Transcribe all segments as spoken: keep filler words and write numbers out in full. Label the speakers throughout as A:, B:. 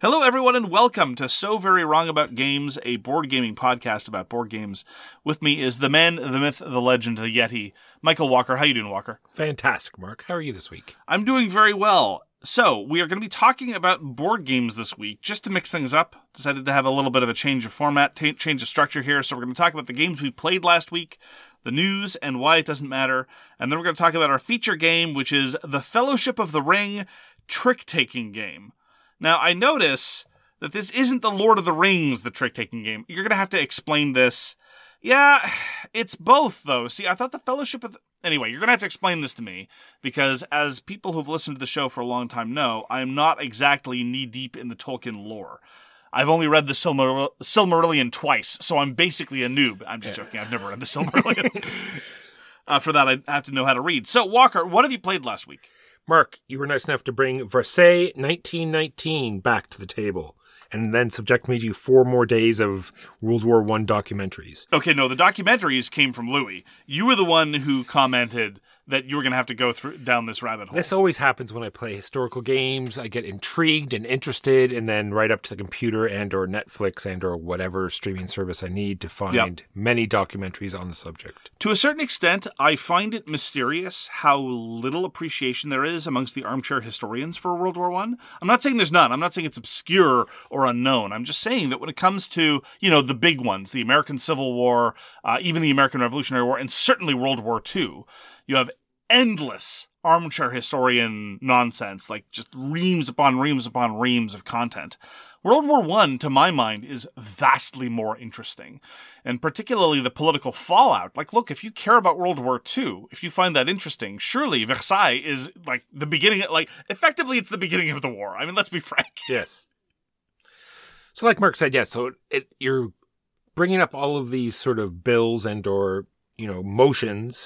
A: Hello, everyone, and welcome to So Very Wrong About Games, a board gaming podcast about board games. With me is the man, the myth, the legend, the Yeti, Michael Walker. How you doing, Walker?
B: Fantastic, Mark. How are you this week?
A: I'm doing very well. So, we are going to be talking about board games this week, just to mix things up. Decided to have a little bit of a change of format, t- change of structure here. So we're going to talk about the games we played last week, the news, and why it doesn't matter. And then we're going to talk about our feature game, which is the Fellowship of the Ring trick-taking game. Now, I notice that this isn't the Lord of the Rings, the trick-taking game. You're going to have to explain this. Yeah, it's both, though. See, I thought the Fellowship of the... Anyway, you're going to have to explain this to me, because as people who've listened to the show for a long time know, I am not exactly knee-deep in the Tolkien lore. I've only read the Silmar- Silmarillion twice, so I'm basically a noob. I'm just joking. I've never read the Silmarillion. uh, for that, I have to know how to read. So, Walker, what have you played last week?
B: Mark, you were nice enough to bring Versailles nineteen nineteen back to the table, and then subject me to four more days of World War One documentaries.
A: Okay, no, the documentaries came from Louis. You were the one who commented that you were going to have to go through down this rabbit hole.
B: This always happens when I play historical games. I get intrigued and interested, and then right up to the computer and or Netflix and or whatever streaming service I need to find yep. many documentaries on the subject.
A: To a certain extent, I find it mysterious how little appreciation there is amongst the armchair historians for World War One. I'm not saying there's none. I'm not saying it's obscure or unknown. I'm just saying that when it comes to, you know, the big ones, the American Civil War, uh, even the American Revolutionary War, and certainly World War Two, you have endless armchair historian nonsense, like just reams upon reams upon reams of content. World War One, to my mind, is vastly more interesting, and particularly the political fallout. Like, look, if you care about World War Two, if you find that interesting, surely Versailles is like the beginning, like effectively it's the beginning of the war. I mean, let's be frank.
B: Yes. So like Mark said, yes, so it, you're bringing up all of these sort of bills and or, you know, motions,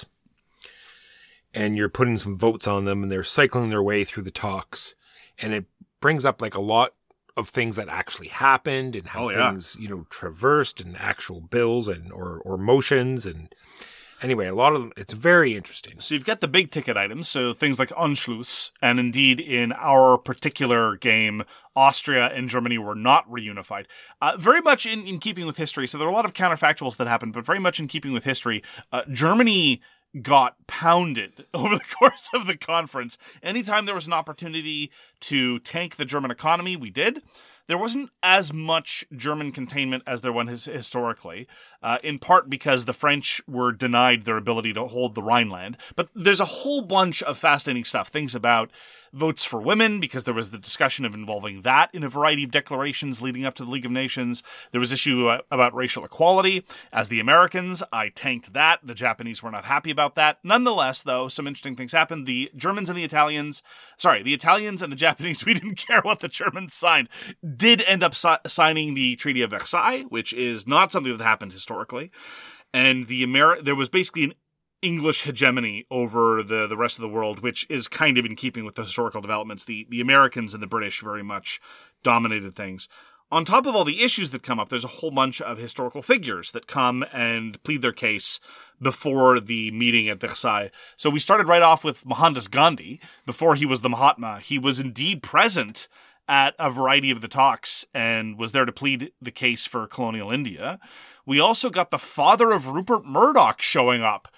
B: and you're putting some votes on them, and they're cycling their way through the talks. And it brings up like a lot of things that actually happened and how oh, yeah. things, you know, traversed and actual bills and or, or motions. And anyway, a lot of them, it's very interesting.
A: So you've got the big ticket items, so things like Anschluss, and indeed in our particular game, Austria and Germany were not reunified. Uh, very much in, in keeping with history. So there are a lot of counterfactuals that happened, but very much in keeping with history. Uh, Germany got pounded over the course of the conference. Anytime there was an opportunity to tank the German economy, we did. There wasn't as much German containment as there was historically, uh, in part because the French were denied their ability to hold the Rhineland. But there's a whole bunch of fascinating stuff. Things about votes for women, because there was the discussion of involving that in a variety of declarations leading up to the League of Nations. There was issue uh, about racial equality. As the Americans, I tanked that. The Japanese were not happy about that. Nonetheless, though, some interesting things happened. The Germans and the Italians, sorry, the Italians and the Japanese, we didn't care what the Germans signed, did end up si- signing the Treaty of Versailles, which is not something that happened historically. And the Ameri- there was basically an English hegemony over the, the rest of the world, which is kind of in keeping with the historical developments. The, the Americans and the British very much dominated things. On top of all the issues that come up, there's a whole bunch of historical figures that come and plead their case before the meeting at Versailles. So we started right off with Mohandas Gandhi. Before he was the Mahatma, he was indeed present at a variety of the talks and was there to plead the case for colonial India. We also got the father of Rupert Murdoch showing up.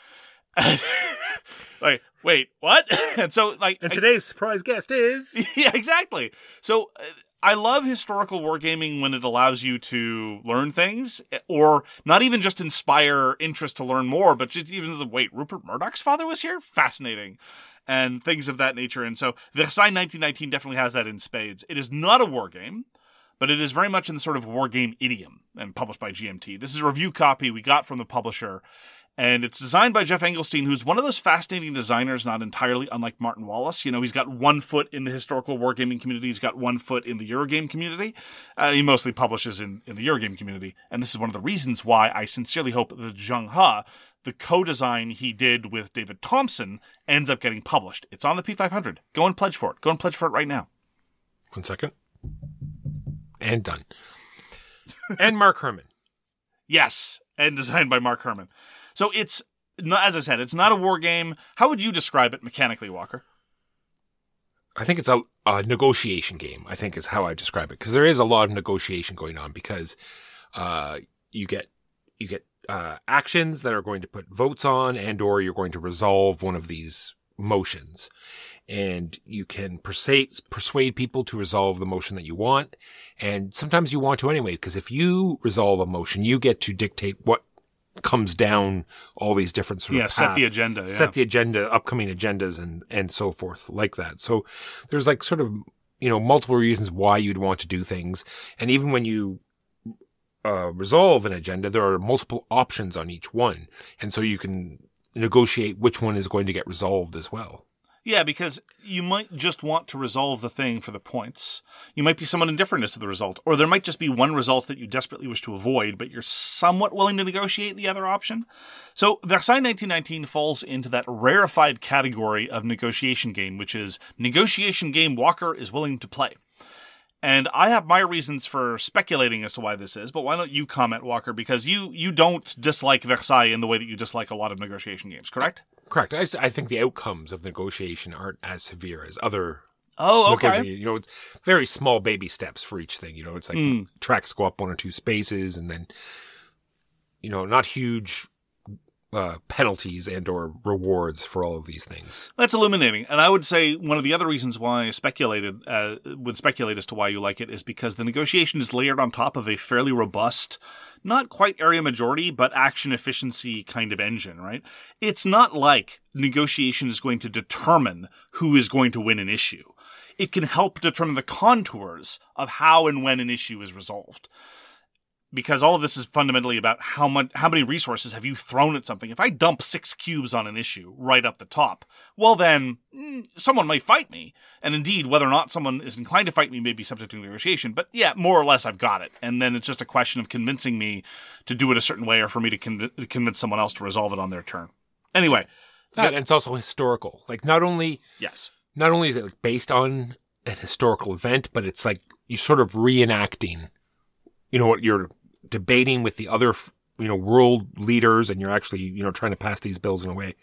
A: Like, wait, what? And so, like,
B: and today's I, surprise guest is
A: yeah, exactly. So, uh, I love historical wargaming when it allows you to learn things, or not even just inspire interest to learn more, but just even the wait, Rupert Murdoch's father was here? Fascinating. And things of that nature. And so, Versailles nineteen nineteen definitely has that in spades. It is not a war game, but it is very much in the sort of war game idiom, and published by G M T. This is a review copy we got from the publisher. And it's designed by Jeff Engelstein, who's one of those fascinating designers, not entirely unlike Martin Wallace. You know, he's got one foot in the historical wargaming community. He's got one foot in the Eurogame community. Uh, he mostly publishes in, in the Eurogame community. And this is one of the reasons why I sincerely hope that Zheng He, the co-design he did with David Thompson, ends up getting published. It's on the P five hundred. Go and pledge for it. Go and pledge for it right now.
B: One second. And done. And Mark Herman.
A: Yes. And designed by Mark Herman. So it's, as I said, it's not a war game. How would you describe it mechanically, Walker?
B: I think it's a, a negotiation game, I think is how I describe it. Because there is a lot of negotiation going on because uh, you get you get uh, actions that are going to put votes on, and or you're going to resolve one of these motions. And you can persuade, persuade people to resolve the motion that you want. And sometimes you want to anyway, because if you resolve a motion, you get to dictate what comes down all these different sort
A: yeah,
B: of
A: set
B: path,
A: the agenda. Yeah.
B: set the agenda, upcoming agendas and, and so forth like that. So there's like sort of, you know, multiple reasons why you'd want to do things. And even when you uh, resolve an agenda, there are multiple options on each one. And so you can negotiate which one is going to get resolved as well.
A: Yeah, because you might just want to resolve the thing for the points. You might be somewhat indifferent as to the result. Or there might just be one result that you desperately wish to avoid, but you're somewhat willing to negotiate the other option. So Versailles nineteen nineteen falls into that rarefied category of negotiation game, which is negotiation game Walker is willing to play. And I have my reasons for speculating as to why this is, but why don't you comment, Walker? Because you, you don't dislike Versailles in the way that you dislike a lot of negotiation games, correct?
B: Correct. I, I think the outcomes of negotiation aren't as severe as other.
A: Oh, okay.
B: You know, it's very small baby steps for each thing. You know, it's like mm. tracks go up one or two spaces, and then, you know, not huge uh, penalties and or rewards for all of these things.
A: That's illuminating. And I would say one of the other reasons why I speculated, uh, would speculate as to why you like it is because the negotiation is layered on top of a fairly robust, not quite area majority, but action efficiency kind of engine, right? It's not like negotiation is going to determine who is going to win an issue. It can help determine the contours of how and when an issue is resolved. Because all of this is fundamentally about how much, how many resources have you thrown at something. If I dump six cubes on an issue right up the top, well then, someone might fight me. And indeed, whether or not someone is inclined to fight me may be subject to negotiation. But yeah, more or less I've got it. And then it's just a question of convincing me to do it a certain way or for me to conv- convince someone else to resolve it on their turn. Anyway.
B: That, and it's also historical. Like not only,
A: yes,
B: not only is it like based on an historical event, but it's like you sort of reenacting, you know, what you're debating with the other, you know, world leaders, and you're actually, you know, trying to pass these bills in a way.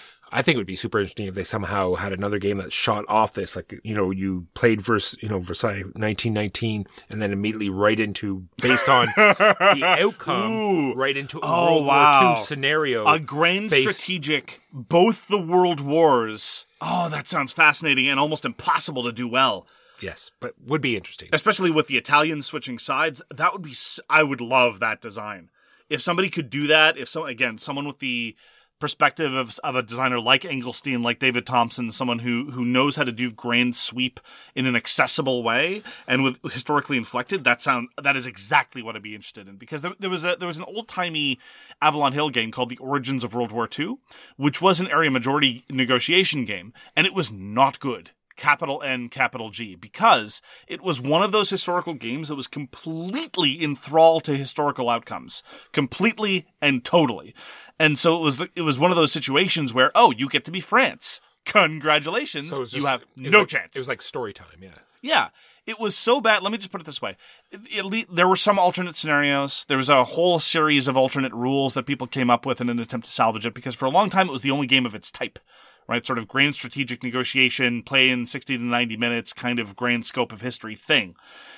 B: I think it would be super interesting if they somehow had another game that shot off this, like, you know, you played Vers, you know, Versailles nineteen nineteen, and then immediately right into, based on the outcome, Ooh. right into a
A: oh,
B: World
A: wow.
B: War Two scenario.
A: A grand based- strategic, both the world wars. Oh, that sounds fascinating and almost impossible to do well.
B: Yes, but would be interesting.
A: Especially with the Italians switching sides. That would be, I would love that design. If somebody could do that, if some, again, someone with the perspective of, of a designer like Engelstein, like David Thompson, someone who, who knows how to do grand sweep in an accessible way and with historically inflected, that sound, that is exactly what I'd be interested in. Because there, there was a, there was an old timey Avalon Hill game called The Origins of World War Two, which was an area majority negotiation game, and it was not good. Capital N, capital G, because it was one of those historical games that was completely enthralled to historical outcomes. Completely and totally. And so it was it was one of those situations where, oh, you get to be France. Congratulations. So just, you have no
B: like,
A: chance.
B: It was like story time, yeah.
A: Yeah. It was so bad. Let me just put it this way. It, it, there were some alternate scenarios. There was a whole series of alternate rules that people came up with in an attempt to salvage it, because for a long time it was the only game of its type. Right, sort of grand strategic negotiation, play in sixty to ninety minutes, kind of grand scope of history thing.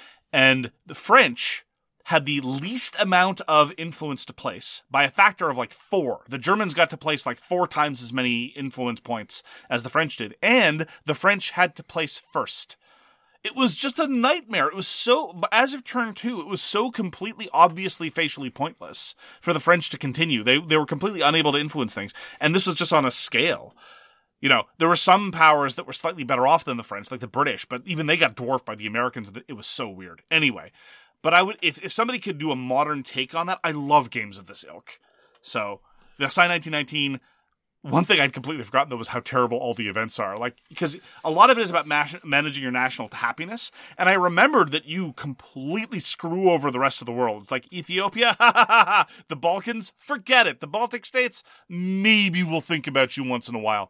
A: And the French had the least amount of influence to place by a factor of like four. The Germans got to place like four times as many influence points as the French did. And the French had to place first. It was just a nightmare. It was so, as of turn two, it was so completely obviously facially pointless for the French to continue. They, they were completely unable to influence things. And this was just on a scale. You know, there were some powers that were slightly better off than the French, like the British, but even they got dwarfed by the Americans. It was so weird. Anyway, but I would, if, if somebody could do a modern take on that, I love games of this ilk. So, Versailles nineteen nineteen, one thing I'd completely forgotten, though, was how terrible all the events are. Like, because a lot of it is about mas- managing your national happiness, and I remembered that you completely screw over the rest of the world. It's like, Ethiopia, ha ha ha ha, the Balkans, forget it. The Baltic states, maybe we'll think about you once in a while.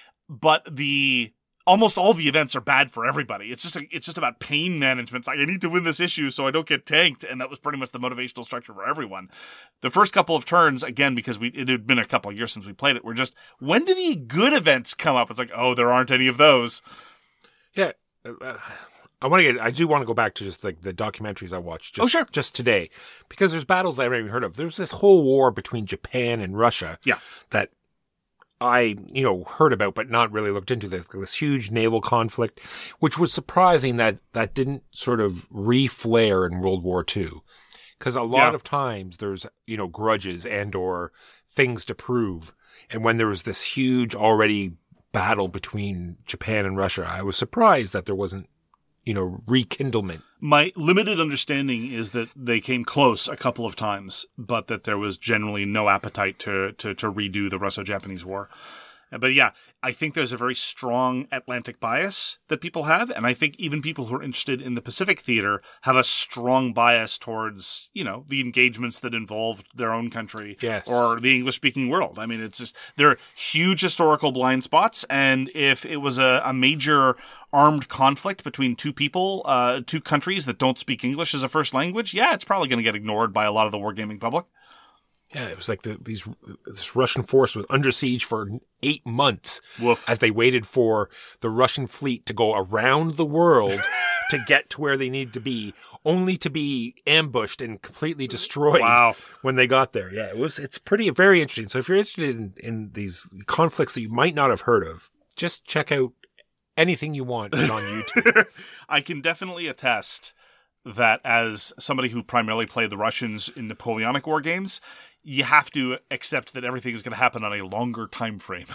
A: But the almost all the events are bad for everybody. It's just a, it's just about pain management. It's like, I need to win this issue so I don't get tanked, and that was pretty much the motivational structure for everyone. The first couple of turns, again, because we it had been a couple of years since we played it, were just, when do the good events come up? It's like, oh, there aren't any of those.
B: Yeah, uh, I want to get. I do want to go back to just like the documentaries I watched. Just,
A: Oh, sure.
B: Just today, because there's battles I haven't even heard of. There's this whole war between Japan and Russia.
A: Yeah.
B: That I, you know, heard about, but not really looked into. This, this huge naval conflict, which was surprising that that didn't sort of re-flare in World War Two. Because a lot
A: Yeah.
B: of times there's, you know, grudges and or things to prove. And when there was this huge already battle between Japan and Russia, I was surprised that there wasn't, you know, rekindlement.
A: My limited understanding is that they came close a couple of times, but that there was generally no appetite to, to, to redo the Russo-Japanese War. But yeah, I think there's a very strong Atlantic bias that people have. And I think even people who are interested in the Pacific theater have a strong bias towards, you know, the engagements that involved their own country
B: Yes.
A: or the English-speaking world. I mean, it's just, there are huge historical blind spots. And if it was a, a major armed conflict between two people, uh, two countries that don't speak English as a first language, yeah, it's probably going to get ignored by a lot of the wargaming public.
B: Yeah, it was like the, these this Russian force was under siege for eight months
A: Woof.
B: as they waited for the Russian fleet to go around the world to get to where they needed to be, only to be ambushed and completely destroyed
A: Wow.
B: when they got there. Yeah, it was. It's pretty very interesting. So if you're interested in, in these conflicts that you might not have heard of, just check out anything you want on YouTube.
A: I can definitely attest that as somebody who primarily played the Russians in Napoleonic War games, you have to accept that everything is going to happen on a longer time frame.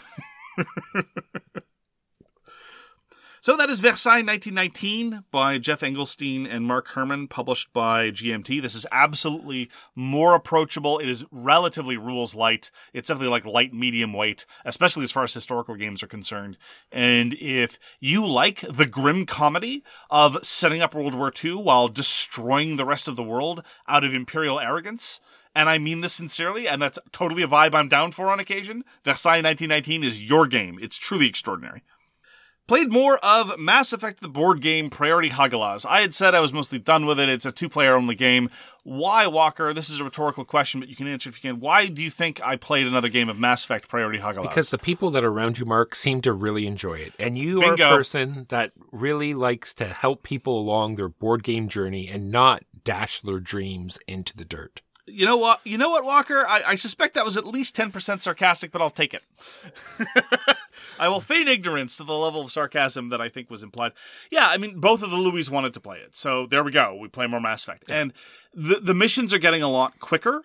A: So that is Versailles nineteen nineteen by Jeff Engelstein and Mark Herman, published by G M T. This is absolutely more approachable. It is relatively rules light. It's definitely like light medium weight, especially as far as historical games are concerned. And if you like the grim comedy of setting up World War Two while destroying the rest of the world out of imperial arrogance, and I mean this sincerely, and that's totally a vibe I'm down for on occasion, Versailles nineteen nineteen is your game. It's truly extraordinary. Played more of Mass Effect the board game Priority Hagalaz. I had said I was mostly done with it. It's a two-player only game. Why, Walker? This is a rhetorical question, but you can answer if you can. Why do you think I played another game of Mass Effect Priority Hagalaz?
B: Because the people that are around you, Mark, seem to really enjoy it. And you
A: Bingo.
B: are a person that really likes to help people along their board game journey and not dash their dreams into the dirt.
A: You know what? You know what, Walker? I, I suspect that was at least ten percent sarcastic, but I'll take it. I will feign ignorance to the level of sarcasm that I think was implied. Yeah, I mean, both of the Louis wanted to play it. So there we go. We play more Mass Effect. Yeah. And the, the missions are getting a lot quicker.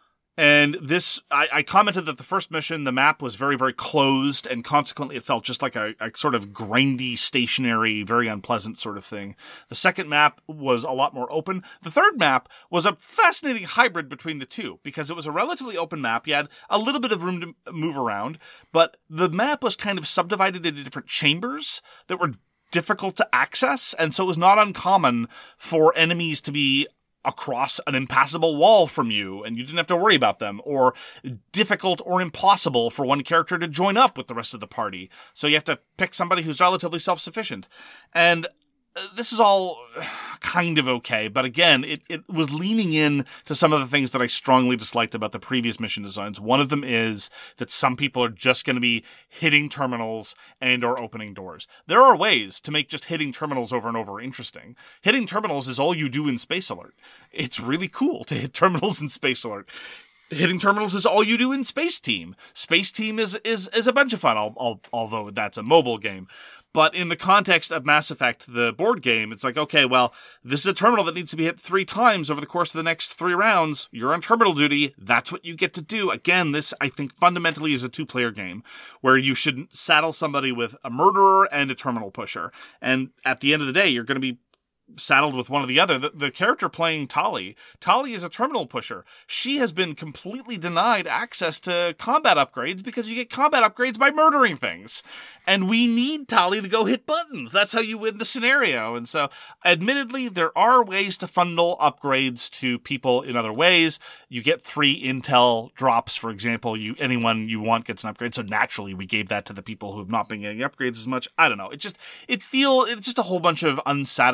A: And this, I, I commented that the first mission, the map was very, very closed, and consequently it felt just like a, a sort of grindy, stationary, very unpleasant sort of thing. The second map was a lot more open. The third map was a fascinating hybrid between the two, because it was a relatively open map. You had a little bit of room to move around, but the map was kind of subdivided into different chambers that were difficult to access, and so it was not uncommon for enemies to be across an impassable wall from you, and you didn't have to worry about them, or difficult or impossible for one character to join up with the rest of the party. So you have to pick somebody who's relatively self-sufficient. And this is all kind of okay, but again, it, it was leaning in to some of the things that I strongly disliked about the previous mission designs. One of them is that some people are just going to be hitting terminals and or opening doors. There are ways to make just hitting terminals over and over interesting. Hitting terminals is all you do in Space Alert. It's really cool to hit terminals in Space Alert. Hitting terminals is all you do in Space Team. Space Team is is is a bunch of fun, al- al- although that's a mobile game. But in the context of Mass Effect, the board game, it's like, okay, well, this is a terminal that needs to be hit three times over the course of the next three rounds. You're on terminal duty. That's what you get to do. Again, this, I think, fundamentally is a two-player game where you should saddle somebody with a murderer and a terminal pusher. And at the end of the day, you're going to be saddled with one or the other. The, the character playing Tali, Tali is a terminal pusher. She has been completely denied access to combat upgrades because you get combat upgrades by murdering things. And we need Tali to go hit buttons. That's how you win the scenario. And so, admittedly, there are ways to funnel upgrades to people in other ways. You get three intel drops, for example. You anyone you want gets an upgrade. So naturally, we gave that to the people who have not been getting upgrades as much. I don't know. It just it feel it's just a whole bunch of unsatisfying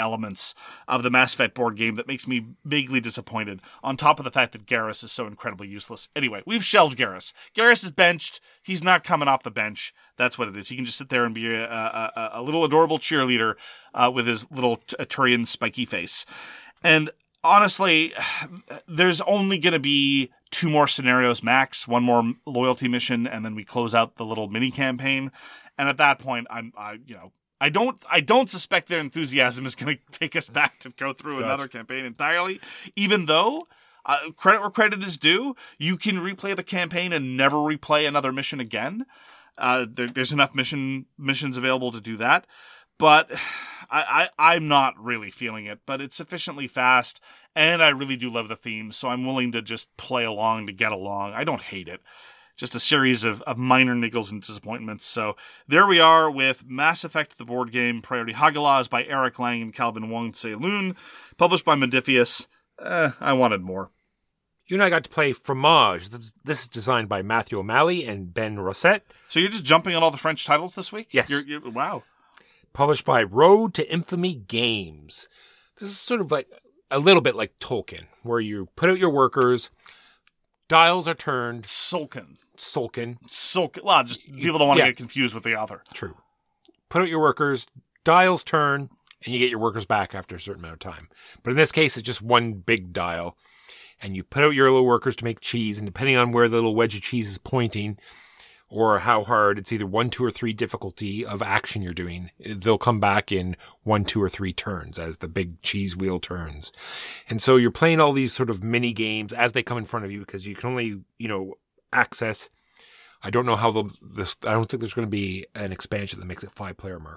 A: elements of the Mass Effect board game that makes me vaguely disappointed, on top of the fact that Garrus is so incredibly useless. Anyway, we've shelved Garrus. Garrus is benched. He's not coming off the bench. That's what it is. He can just sit there and be a, a, a little adorable cheerleader uh, with his little Turian spiky face. And honestly, there's only going to be two more scenarios max, one more loyalty mission, and then we close out the little mini campaign. And at that point, I'm, I, you know, I don't, I don't suspect their enthusiasm is going to take us back to go through
B: Gosh.
A: another campaign entirely. Even though, uh, credit where credit is due, you can replay the campaign and never replay another mission again. Uh, there, there's enough mission missions available to do that. But I, I, I'm not really feeling it, but it's sufficiently fast, and I really do love the theme, so I'm willing to just play along to get along. I don't hate it. Just a series of, of minor niggles and disappointments. So there we are with Mass Effect, the board game. Priority Hagalaz by Eric Lang and Calvin Wong Tse Loon, published by Modiphius. Eh, I wanted more.
B: You and I got to play Fromage. This, this is designed by Matthew O'Malley and Ben Rosset.
A: So you're just jumping on all the French titles this week?
B: Yes.
A: You're, you're, wow.
B: Published by Road to Infamy Games. This is sort of like a little bit like Tolkien, where you put out your workers, dials are turned.
A: Sulkin.
B: Sulkin.
A: Sulkin. Well, just people don't want to
B: Yeah.
A: get confused with the author.
B: True. Put out your workers, dials turn, and you get your workers back after a certain amount of time. But in this case, it's just one big dial. And you put out your little workers to make cheese, and depending on where the little wedge of cheese is pointing, or how hard, it's either one, two, or three difficulty of action you're doing. They'll come back in one, two, or three turns as the big cheese wheel turns. And so you're playing all these sort of mini games as they come in front of you, because you can only, you know, access. I don't know how they'll, this, I don't think there's going to be an expansion that makes it five player, Mark.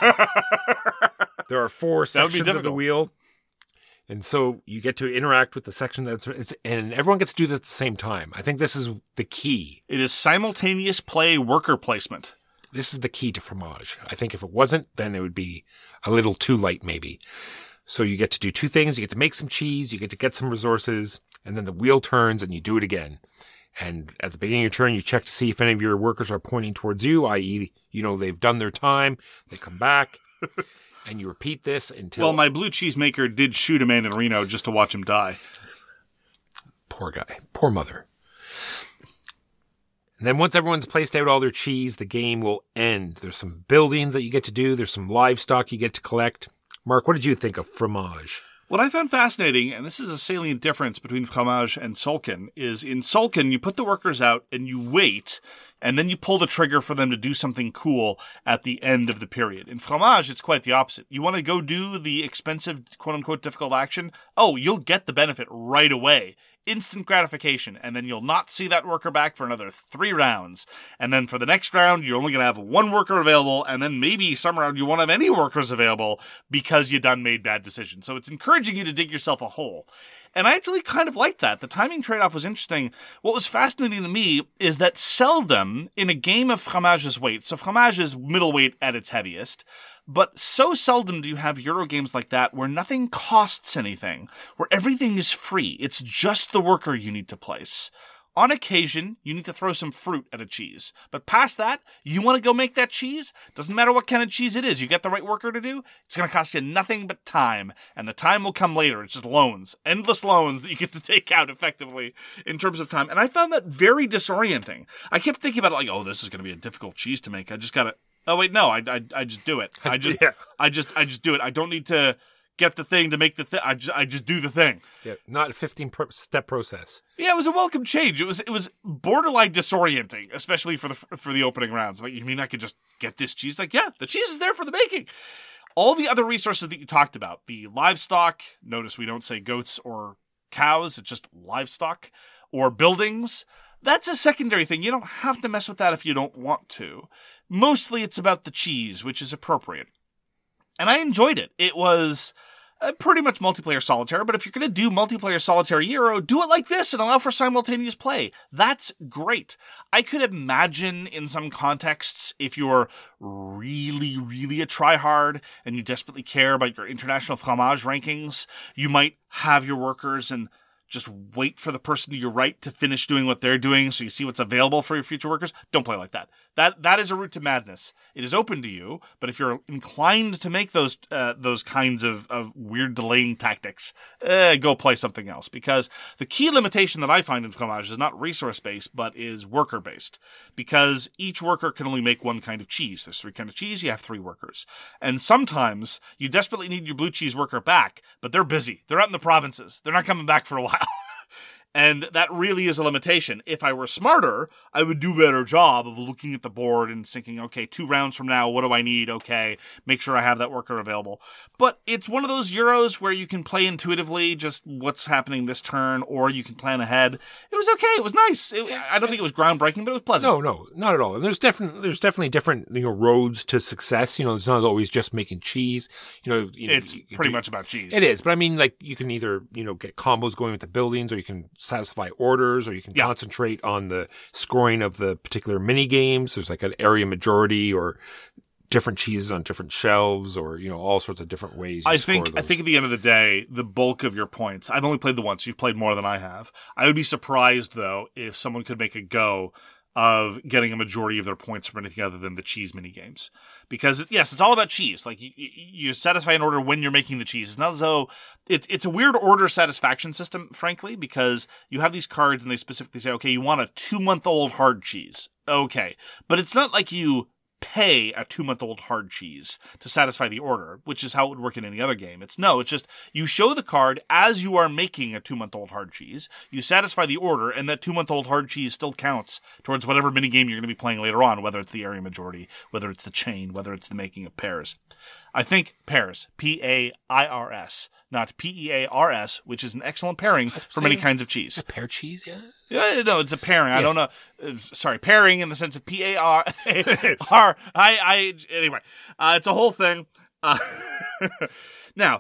B: There are four sections of the wheel. And so you get to interact with the section that's, it's, and everyone gets to do that at the same time. I think this is the key.
A: It is simultaneous play worker placement.
B: This is the key to Fromage. I think if it wasn't, then it would be a little too light, maybe. So you get to do two things. You get to make some cheese, you get to get some resources, and then the wheel turns and you do it again. And at the beginning of your turn, you check to see if any of your workers are pointing towards you, that is, you know, they've done their time, they come back. And you repeat this until...
A: Well, my blue cheese maker did shoot a man in Reno just to watch him die.
B: Poor guy. Poor mother. And then once everyone's placed out all their cheese, the game will end. There's some buildings that you get to do. There's some livestock you get to collect. Mark, what did you think of Fromage?
A: What I found fascinating, and this is a salient difference between Fromage and Sulkin, is in Sulkin, you put the workers out and you wait, and then you pull the trigger for them to do something cool at the end of the period. In Fromage, it's quite the opposite. You want to go do the expensive, quote-unquote, difficult action? Oh, you'll get the benefit right away. Instant gratification, and then you'll not see that worker back for another three rounds. And then for the next round, you're only going to have one worker available, and then maybe some round you won't have any workers available because you done made bad decisions. So it's encouraging you to dig yourself a hole. And I actually kind of liked that. The timing trade-off was interesting. What was fascinating to me is that seldom in a game of Fromage's weight, so Fromage is middleweight at its heaviest, but so seldom do you have Euro games like that where nothing costs anything, where everything is free. It's just the worker you need to place. On occasion, you need to throw some fruit at a cheese. But past that, you want to go make that cheese? Doesn't matter what kind of cheese it is. You get the right worker to do, it's going to cost you nothing but time. And the time will come later. It's just loans. Endless loans that you get to take out effectively in terms of time. And I found that very disorienting. I kept thinking about it like, oh, this is going to be a difficult cheese to make. I just got to... Oh, wait, no, I, I, I just do it. I just,
B: yeah.
A: I just, I just do it. I don't need to get the thing to make the thing. I just, I just do the thing.
B: Yeah, not a fifteen-step process.
A: Yeah, it was a welcome change. It was, it was borderline disorienting, especially for the for the opening rounds. Like, you mean I could just get this cheese? Like, yeah, the cheese is there for the making. All the other resources that you talked about, the livestock. Notice we don't say goats or cows; it's just livestock or buildings. That's a secondary thing. You don't have to mess with that if you don't want to. Mostly it's about the cheese, which is appropriate. And I enjoyed it. It was uh, pretty much multiplayer solitaire, but if you're going to do multiplayer solitaire Euro, do it like this and allow for simultaneous play. That's great. I could imagine in some contexts, if you're really, really a tryhard and you desperately care about your international Fromage rankings, you might have your workers and just wait for the person to your right to finish doing what they're doing so you see what's available for your future workers. Don't play like that. That that is a route to madness. It is open to you, but if you're inclined to make those uh, those kinds of, of weird delaying tactics, eh, go play something else. Because the key limitation that I find in Fromage is not resource-based, but is worker-based. Because each worker can only make one kind of cheese. There's three kinds of cheese, you have three workers. And sometimes you desperately need your blue cheese worker back, but they're busy. They're out in the provinces. They're not coming back for a while. And that really is a limitation. If I were smarter, I would do a better job of looking at the board and thinking, okay, two rounds from now, what do I need? Okay, make sure I have that worker available. But it's one of those Euros where you can play intuitively just what's happening this turn, or you can plan ahead. It was okay. It was nice. It, I don't think it was groundbreaking, but it was pleasant.
B: No, no, not at all. And there's definitely there's definitely different you know roads to success. You know, it's not always just making cheese. You know, you know
A: it's
B: you, you
A: pretty
B: do,
A: much about cheese.
B: It is, but I mean, like you can either you know get combos going with the buildings, or you can satisfy orders, or you can
A: yeah.
B: concentrate on the scoring of the particular mini games. There's like an area majority, or different cheeses on different shelves, or you know all sorts of different ways. You
A: I
B: score
A: think
B: those.
A: I think at the end of the day, the bulk of your points. I've only played the once. You've played more than I have. I would be surprised though if someone could make a go of getting a majority of their points from anything other than the cheese mini games. Because yes, it's all about cheese. Like you, you satisfy an order when you're making the cheese. It's not as though it, it's a weird order satisfaction system, frankly, because you have these cards and they specifically say, okay, you want a two month old hard cheese. Okay. But it's not like you pay a two-month-old hard cheese to satisfy the order, which is how it would work in any other game. It's no, it's just you show the card as you are making a two-month-old hard cheese, you satisfy the order, and that two-month-old hard cheese still counts towards whatever minigame you're going to be playing later on, whether it's the area majority, whether it's the chain, whether it's the making of pairs. I think pairs, P A I R S, not P E A R S, which is an excellent pairing for many kinds of cheese.
B: A pear cheese, yeah?
A: Yeah, no, it's a pairing.
B: Yes.
A: I don't know. Uh, sorry, pairing in the sense of P A R R. I, I, anyway, uh, it's a whole thing. Uh, now,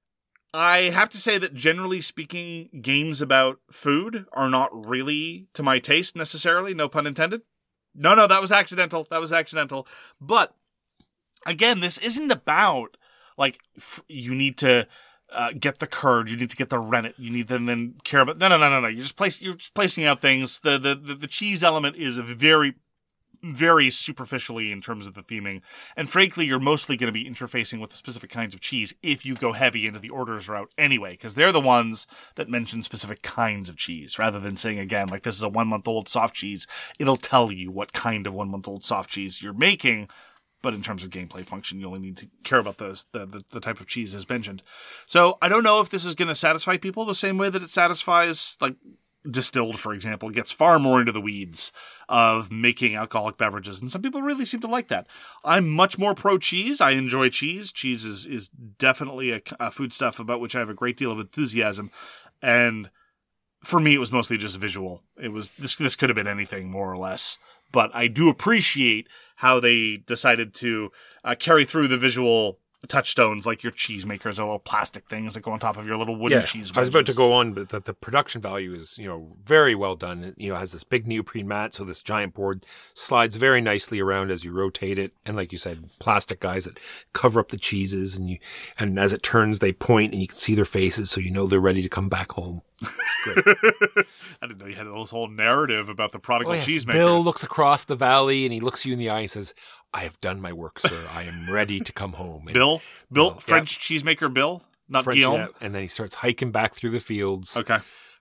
A: I have to say that generally speaking, games about food are not really to my taste necessarily. No pun intended. No, no, that was accidental. That was accidental. But again, this isn't about like f- you need to uh, get the curd, you need to get the rennet, you need to then care about. No, no, no, no, no. You're just place, You're just placing out things. The, the the the cheese element is a very, very superficially in terms of the theming, and frankly, you're mostly going to be interfacing with the specific kinds of cheese if you go heavy into the orders route anyway, because they're the ones that mention specific kinds of cheese rather than saying again like this is a one month old soft cheese. It'll tell you what kind of one month old soft cheese you're making. But in terms of gameplay function, you only need to care about those, the, the the type of cheese as mentioned. So I don't know if this is going to satisfy people the same way that it satisfies, like, distilled, for example. It gets far more into the weeds of making alcoholic beverages, and some people really seem to like that. I'm much more pro-cheese. I enjoy cheese. Cheese is, is definitely a, a foodstuff about which I have a great deal of enthusiasm, and for me, it was mostly just visual. It was this this could have been anything, more or less. But I do appreciate how they decided to uh, carry through the visual touchstones, like your cheese makers are little plastic things that go on top of your little wooden
B: yeah,
A: cheese wedges.
B: I was about to go on, but the, the production value is, you know, very well done. It, you know, has this big neoprene mat, so this giant board slides very nicely around as you rotate it. And like you said, plastic guys that cover up the cheeses, and you, and as it turns, they point, and you can see their faces, so you know they're ready to come back home. It's great.
A: I didn't know you had this whole narrative about the prodigal
B: oh, yes.
A: cheese makers.
B: Bill looks across the valley, and he looks you in the eye and says, I have done my work, sir. I am ready to come home. And,
A: Bill? Bill?
B: Bill
A: French
B: yeah.
A: cheesemaker Bill? Not
B: French,
A: Guillaume?
B: yeah. And then he starts hiking back through the fields.
A: Okay.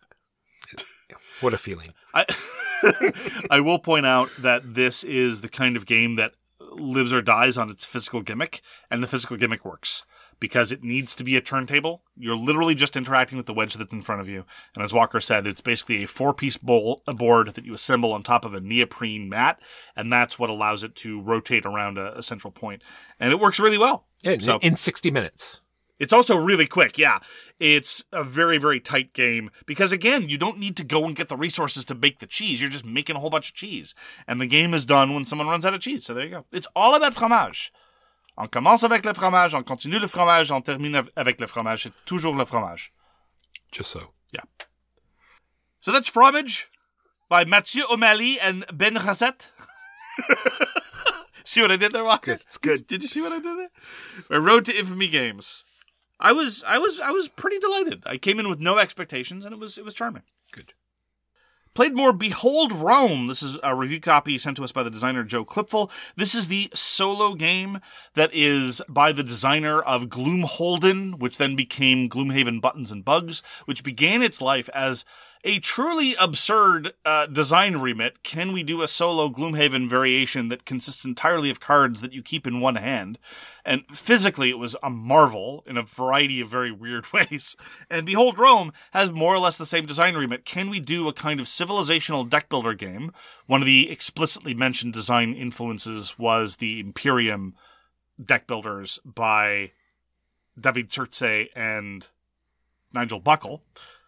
B: What a feeling.
A: I, I will point out that this is the kind of game that lives or dies on its physical gimmick, and the physical gimmick works. Because it needs to be a turntable. You're literally just interacting with the wedge that's in front of you. And as Walker said, it's basically a four-piece bowl, a board that you assemble on top of a neoprene mat, and that's what allows it to rotate around a, a central point. And it works really well.
B: Yeah,
A: so,
B: in sixty minutes.
A: It's also really quick, yeah. It's a very, very tight game. Because again, you don't need to go and get the resources to bake the cheese. You're just making a whole bunch of cheese. And the game is done when someone runs out of cheese. So there you go. It's all about fromage. On commence avec le fromage, on continue le fromage, on termine avec le fromage. C'est toujours le fromage.
B: Just so.
A: Yeah. So that's Fromage by Mathieu O'Malley and Ben Rasset. See what I did there, Walker?
B: Good. It's good.
A: Did you see what I did there? A Road to Infamy Games. I was I was I was pretty delighted. I came in with no expectations, and it was it was charming.
B: Good.
A: Played more Behold Rome. This is a review copy sent to us by the designer Joe Klipfel. This is the solo game that is by the designer of Gloomholden, which then became Gloomhaven Buttons and Bugs, which began its life as a truly absurd uh, design remit. Can we do a solo Gloomhaven variation that consists entirely of cards that you keep in one hand? And physically, it was a marvel in a variety of very weird ways. And Behold Rome has more or less the same design remit. Can we do a kind of civilizational deck builder game? One of the explicitly mentioned design influences was the Imperium deck builders by David Turczi and Nigel Buckle.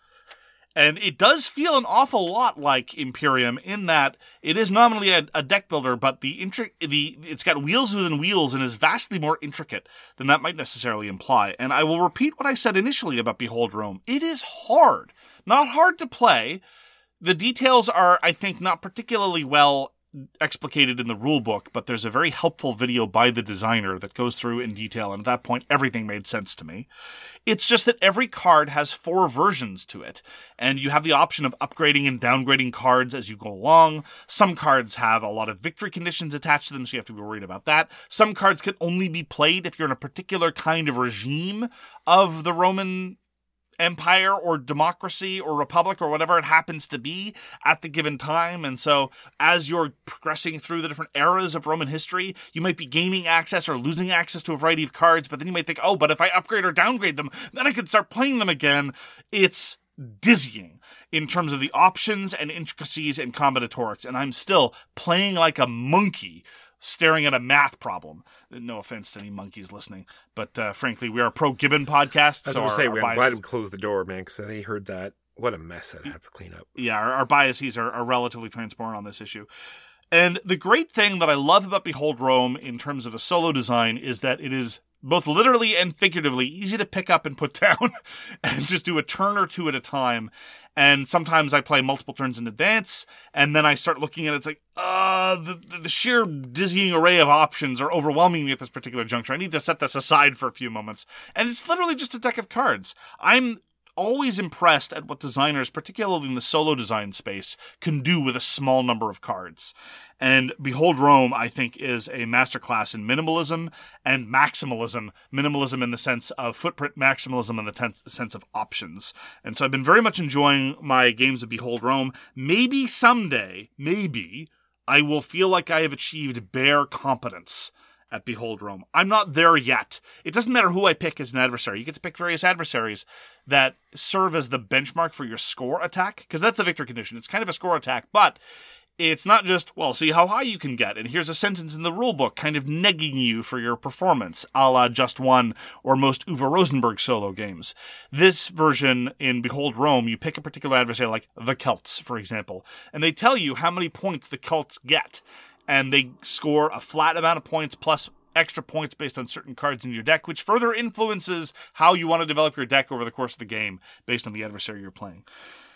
A: And it does feel an awful lot like Imperium in that it is nominally a, a deck builder, but the intri- the it's got wheels within wheels and is vastly more intricate than that might necessarily imply. And I will repeat what I said initially about Behold Rome. It is hard. Not hard to play. The details are, I think, not particularly well explicated in the rulebook, but there's a very helpful video by the designer that goes through in detail, and at that point, everything made sense to me. It's just that every card has four versions to it, and you have the option of upgrading and downgrading cards as you go along. Some cards have a lot of victory conditions attached to them, so you have to be worried about that. Some cards can only be played if you're in a particular kind of regime of the Roman Empire or democracy or republic or whatever it happens to be at the given time. And so as you're progressing through the different eras of Roman history, you might be gaining access or losing access to a variety of cards, but then you might think, oh, but if I upgrade or downgrade them, then I can start playing them again. It's dizzying in terms of the options and intricacies and combinatorics, and I'm still playing like a monkey staring at a math problem. No offense to any monkeys listening, but uh, frankly, we are a pro-Gibbon podcast.
B: I was
A: so
B: going to say,
A: our
B: I'm
A: biases,
B: glad we closed the door, man, because they heard that. What a mess I'd have to clean up.
A: Yeah, our, our biases are, are relatively transparent on this issue. And the great thing that I love about Behold Rome in terms of a solo design is that it is both literally and figuratively easy to pick up and put down and just do a turn or two at a time. And sometimes I play multiple turns in advance, and then I start looking at it, it's like, uh, the, the sheer dizzying array of options are overwhelming me at this particular juncture. I need to set this aside for a few moments. And it's literally just a deck of cards. I'm always impressed at what designers, particularly in the solo design space, can do with a small number of cards. And Behold Rome, I think, is a masterclass in minimalism and maximalism. Minimalism in the sense of footprint, maximalism in the ten- sense of options. And so I've been very much enjoying my games of Behold Rome. Maybe someday, maybe, I will feel like I have achieved bare competence at Behold Rome. I'm not there yet. It doesn't matter who I pick as an adversary. You get to pick various adversaries that serve as the benchmark for your score attack, because that's the victory condition. It's kind of a score attack, but it's not just, well, see how high you can get, and here's a sentence in the rulebook kind of negging you for your performance, a la Just One or most Uwe Rosenberg solo games. This version in Behold Rome, you pick a particular adversary like the Celts, for example, and they tell you how many points the Celts get. And they score a flat amount of points plus extra points based on certain cards in your deck, which further influences how you want to develop your deck over the course of the game based on the adversary you're playing.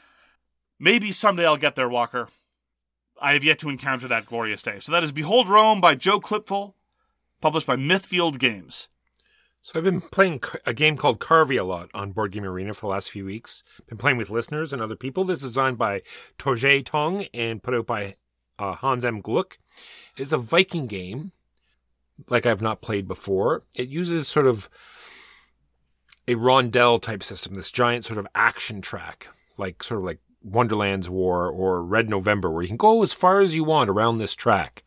A: Maybe someday I'll get there, Walker. I have yet to encounter that glorious day. So that is Behold Rome by Joe Klipfel, published by Mythfield Games.
B: So I've been playing a game called Carvey a lot on Board Game Arena for the last few weeks. Been playing with listeners and other people. This is designed by Torjay Tong and put out by uh, Hans M. Gluck. It's a Viking game, like I've not played before. It uses sort of a rondel type system, this giant sort of action track, like sort of like Wonderland's War or Red November, where you can go as far as you want around this track.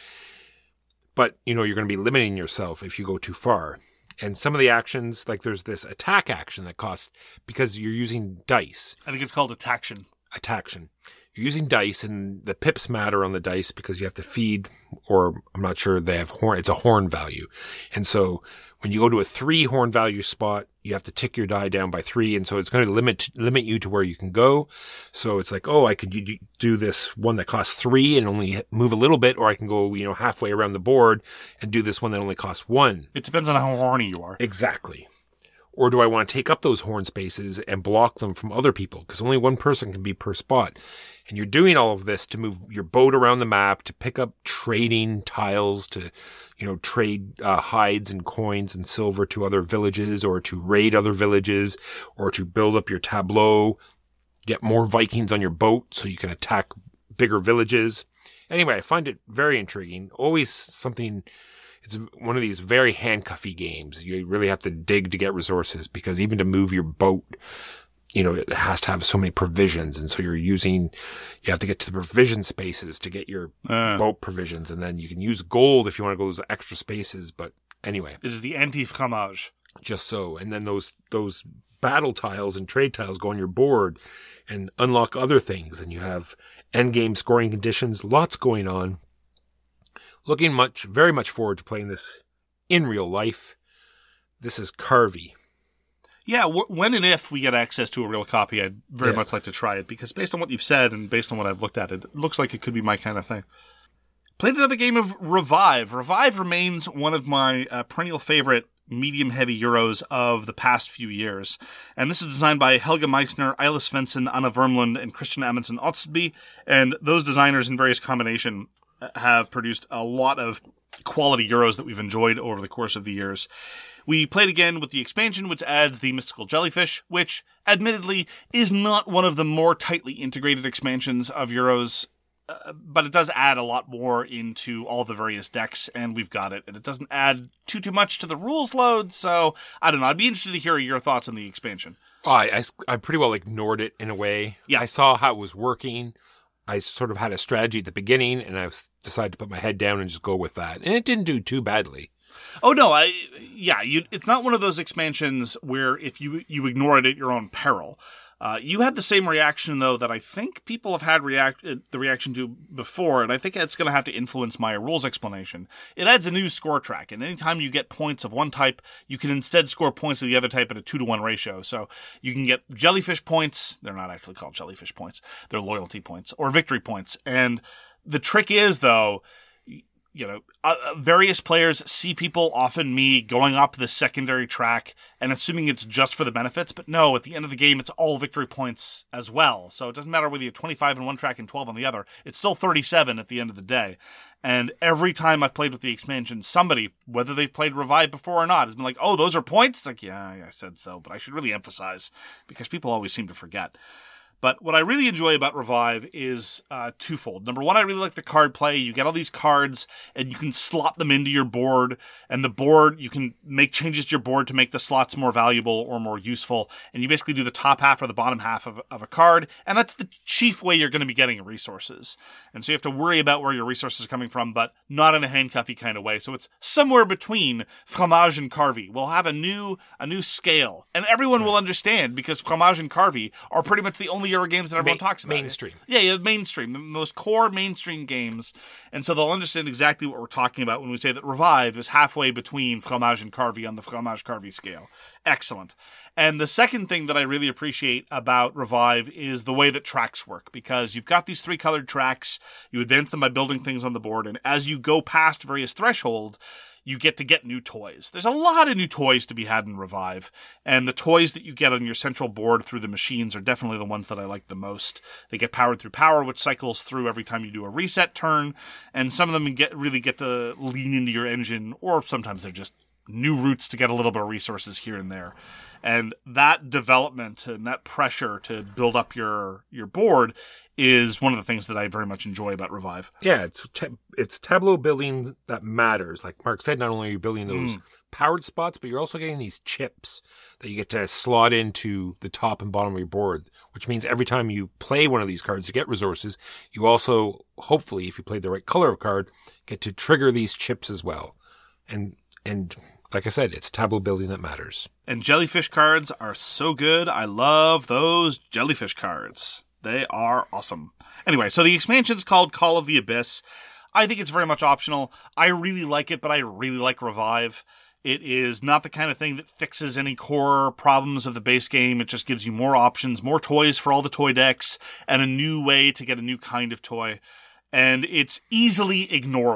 B: But, you know, you're going to be limiting yourself if you go too far. And some of the actions, like there's this attack action that costs, because you're using dice.
A: I think it's called Attaction.
B: Attaction. You're using dice, and the pips matter on the dice because you have to feed, or I'm not sure they have horn. It's a horn value. And so when you go to a three horn value spot, you have to tick your die down by three. And so it's going to limit, limit you to where you can go. So it's like, oh, I could do this one that costs three and only move a little bit, or I can go, you know, halfway around the board and do this one that only costs one.
A: It depends on how horny you are.
B: Exactly. Or do I want to take up those horn spaces and block them from other people? Because only one person can be per spot. And you're doing all of this to move your boat around the map, to pick up trading tiles, to, you know, trade uh, hides and coins and silver to other villages, or to raid other villages, or to build up your tableau, get more Vikings on your boat so you can attack bigger villages. Anyway, I find it very intriguing. Always something... It's one of these very handcuffy games. You really have to dig to get resources, because even to move your boat, you know, it has to have so many provisions. And so you're using, you have to get to the provision spaces to get your uh, boat provisions. And then you can use gold if you want to go those extra spaces. But anyway.
A: It is the anti-fromage.
B: Just so. And then those, those battle tiles and trade tiles go on your board and unlock other things. And you have endgame scoring conditions, lots going on. Looking much, very much forward to playing this in real life. This is Carvey.
A: Yeah, w- when and if we get access to a real copy, I'd very
B: yeah.
A: much like to try it, because based on what you've said and based on what I've looked at, it looks like it could be my kind of thing. Played another game of Revive. Revive remains one of my uh, perennial favorite medium-heavy Euros of the past few years. And this is designed by Helge Meissner, Isla Svensson, Anna Vermlund, and Christian Amundsen Otsby. And those designers in various combination have produced a lot of quality Euros that we've enjoyed over the course of the years. We played again with the expansion, which adds the Mystical Jellyfish, which, admittedly, is not one of the more tightly integrated expansions of Euros, uh, but it does add a lot more into all the various decks, and we've got it. And it doesn't add too, too much to the rules load, so I don't know. I'd be interested to hear your thoughts on the expansion.
B: Oh, I, I, I pretty well ignored it in a way.
A: Yeah.
B: I saw how it was working. I sort of had a strategy at the beginning, and I decided to put my head down and just go with that. And it didn't do too badly.
A: Oh, no. I Yeah, you, it's not one of those expansions where if you, you ignore it at your own peril. Uh, you had the same reaction, though, that I think people have had react the reaction to before, and I think it's going to have to influence my rules explanation. It adds a new score track, and anytime you get points of one type, you can instead score points of the other type at a two to one ratio. So you can get jellyfish points. They're not actually called jellyfish points. They're loyalty points or victory points. And the trick is, though, you know, uh, various players see people, often me, going up the secondary track and assuming it's just for the benefits. But no, at the end of the game, it's all victory points as well. So it doesn't matter whether you're twenty-five on one track and twelve on the other. It's still thirty-seven at the end of the day. And every time I've played with the expansion, somebody, whether they've played Revive before or not, has been like, oh, those are points? It's like, yeah, I said so, but I should really emphasize, because people always seem to forget. But what I really enjoy about Revive is uh, twofold. Number one, I really like the card play. You get all these cards, and you can slot them into your board. And the board, you can make changes to your board to make the slots more valuable or more useful. And you basically do the top half or the bottom half of, of a card. And that's the chief way you're going to be getting resources. And so you have to worry about where your resources are coming from, but not in a handcuffy kind of way. So it's somewhere between Fromage and Carvey. We'll have a new a new scale. And everyone right. will understand, because Fromage and Carvey are pretty much the only Euro games that everyone
B: Ma-
A: talks about.
B: Mainstream.
A: Yeah, yeah, mainstream. The most core mainstream games. And so they'll understand exactly what we're talking about when we say that Revive is halfway between Fromage and Carvey on the Fromage-Carvey scale. Excellent. And the second thing that I really appreciate about Revive is the way that tracks work, because you've got these three colored tracks, you advance them by building things on the board, and as you go past various thresholds, you get to get new toys. There's a lot of new toys to be had in Revive, and the toys that you get on your central board through the machines are definitely the ones that I like the most. They get powered through power, which cycles through every time you do a reset turn, and some of them get really get to lean into your engine, or sometimes they're just new routes to get a little bit of resources here and there. And that development and that pressure to build up your your board is one of the things that I very much enjoy about Revive.
B: Yeah, it's it's tableau building that matters. Like Mark said, not only are you building those mm. powered spots, but you're also getting these chips that you get to slot into the top and bottom of your board, which means every time you play one of these cards to get resources, you also, hopefully, if you played the right color of card, get to trigger these chips as well. And and like I said, it's tableau building that matters.
A: And jellyfish cards are so good. I love those jellyfish cards. They are awesome. Anyway, so the expansion's called Call of the Abyss. I think it's very much optional. I really like it, but I really like Revive. It is not the kind of thing that fixes any core problems of the base game. It just gives you more options, more toys for all the toy decks, and a new way to get a new kind of toy. And it's easily ignorable.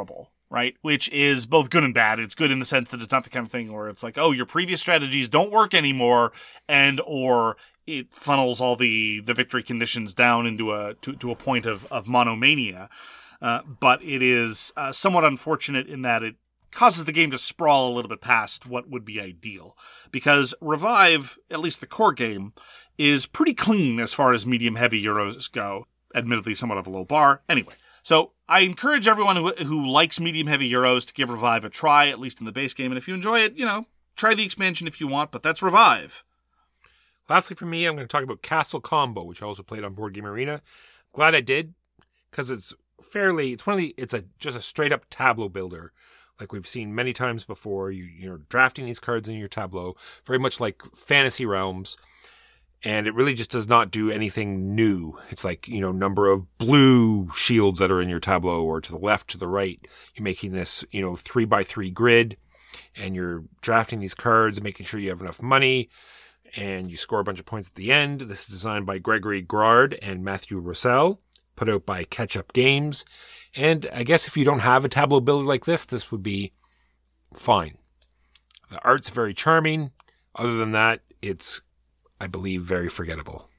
A: right? Which is both good and bad. It's good in the sense that it's not the kind of thing where it's like, oh, your previous strategies don't work anymore, and or it funnels all the, the victory conditions down into a to, to a point of, of monomania. Uh, but it is uh, somewhat unfortunate in that it causes the game to sprawl a little bit past what would be ideal. Because Revive, at least the core game, is pretty clean as far as medium-heavy Euros go. Admittedly, somewhat of a low bar. Anyway, so I encourage everyone who, who likes medium-heavy Euros to give Revive a try, at least in the base game. And if you enjoy it, you know, try the expansion if you want, but that's Revive.
B: Lastly for me, I'm going to talk about Castle Combo, which I also played on Board Game Arena. Glad I did, because it's fairly, it's one of the, it's a just a straight-up tableau builder. Like we've seen many times before, you, you're drafting these cards in your tableau, very much like Fantasy Realms. And it really just does not do anything new. It's like, you know, number of blue shields that are in your tableau, or to the left, to the right. You're making this, you know, three by three grid, and you're drafting these cards and making sure you have enough money, and you score a bunch of points at the end. This is designed by Gregory Grard and Matthew Russell, put out by Catch Up Games. And I guess if you don't have a tableau builder like this, this would be fine. The art's very charming. Other than that, it's, I believe, very forgettable.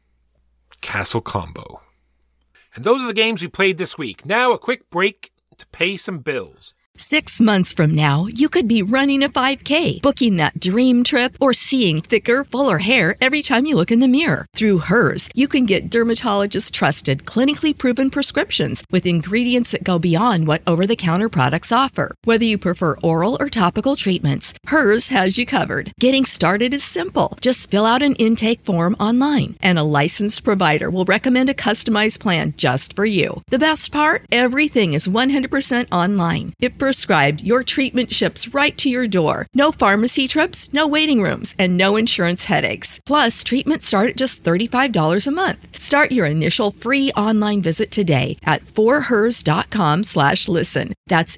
B: Castle Combo. And those are the games we played this week. Now a quick break to pay some bills.
C: Six months from now, you could be running a five K, booking that dream trip, or seeing thicker, fuller hair every time you look in the mirror. Through Hers, you can get dermatologist-trusted, clinically proven prescriptions with ingredients that go beyond what over-the-counter products offer. Whether you prefer oral or topical treatments, Hers has you covered. Getting started is simple. Just fill out an intake form online, and a licensed provider will recommend a customized plan just for you. The best part? Everything is one hundred percent online. It prescribed, your treatment ships right to your door. No pharmacy trips, no waiting rooms, and no insurance headaches. Plus, treatments start at just thirty-five dollars a month. Start your initial free online visit today at forhers.com slash listen. That's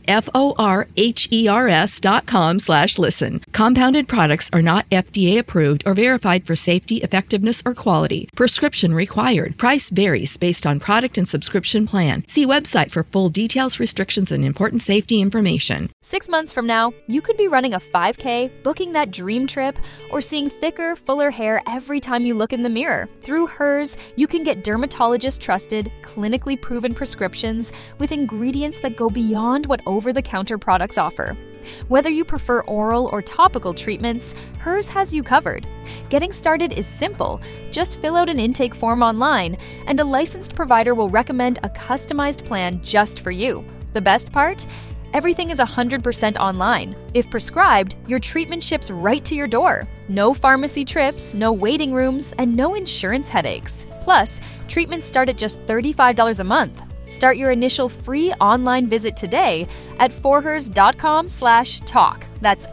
C: F-O-R-H-E-R-S dot com slash listen. Compounded products are not F D A approved or verified for safety, effectiveness, or quality. Prescription required. Price varies based on product and subscription plan. See website for full details, restrictions, and important safety information.
D: Six months from now, you could be running a five K, booking that dream trip, or seeing thicker, fuller hair every time you look in the mirror. Through Hers, you can get dermatologist-trusted, clinically proven prescriptions with ingredients that go beyond what over-the-counter products offer. Whether you prefer oral or topical treatments, Hers has you covered. Getting started is simple. Just fill out an intake form online, and a licensed provider will recommend a customized plan just for you. The best part? Everything is one hundred percent online. If prescribed, your treatment ships right to your door. No pharmacy trips, no waiting rooms, and no insurance headaches. Plus, treatments start at just thirty-five dollars a month. Start your initial free online visit today at forhers.com slash talk. That's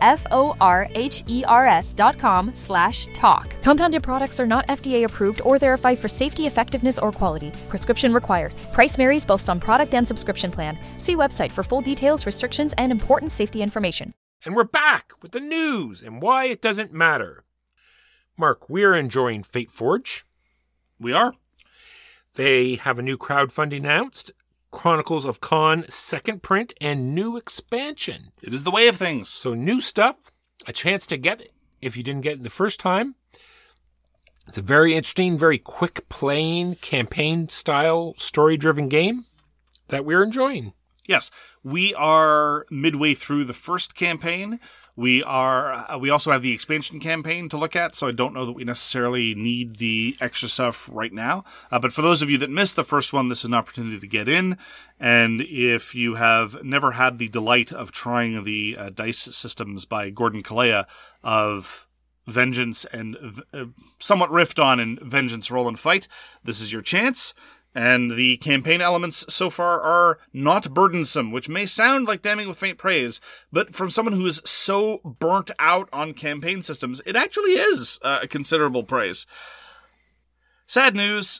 D: F-O-R-H-E-R-S dot com slash talk. Compounded products are not F D A approved or verified for safety, effectiveness, or quality. Prescription required. Price varies based on product and subscription plan. See website for full details, restrictions, and important safety information.
B: And we're back with the news and why it doesn't matter. Mark, we're enjoying Fate Forge.
A: We are.
B: They have a new crowdfunding announced, Chronicles of Khan second print, and new expansion.
A: It is the way of things.
B: So new stuff, a chance to get it if you didn't get it the first time. It's a very interesting, very quick playing, campaign-style, story-driven game that we're enjoying.
A: Yes, we are midway through the first campaign. We are. Uh, we also have the expansion campaign to look at, so I don't know that we necessarily need the extra stuff right now. Uh, but for those of you that missed the first one, this is an opportunity to get in. And if you have never had the delight of trying the uh, dice systems by Gordon Kalea of Vengeance and uh, somewhat riffed on in Vengeance Roll and Fight, this is your chance. And the campaign elements so far are not burdensome, which may sound like damning with faint praise, but from someone who is so burnt out on campaign systems, it actually is uh, a considerable praise. Sad news,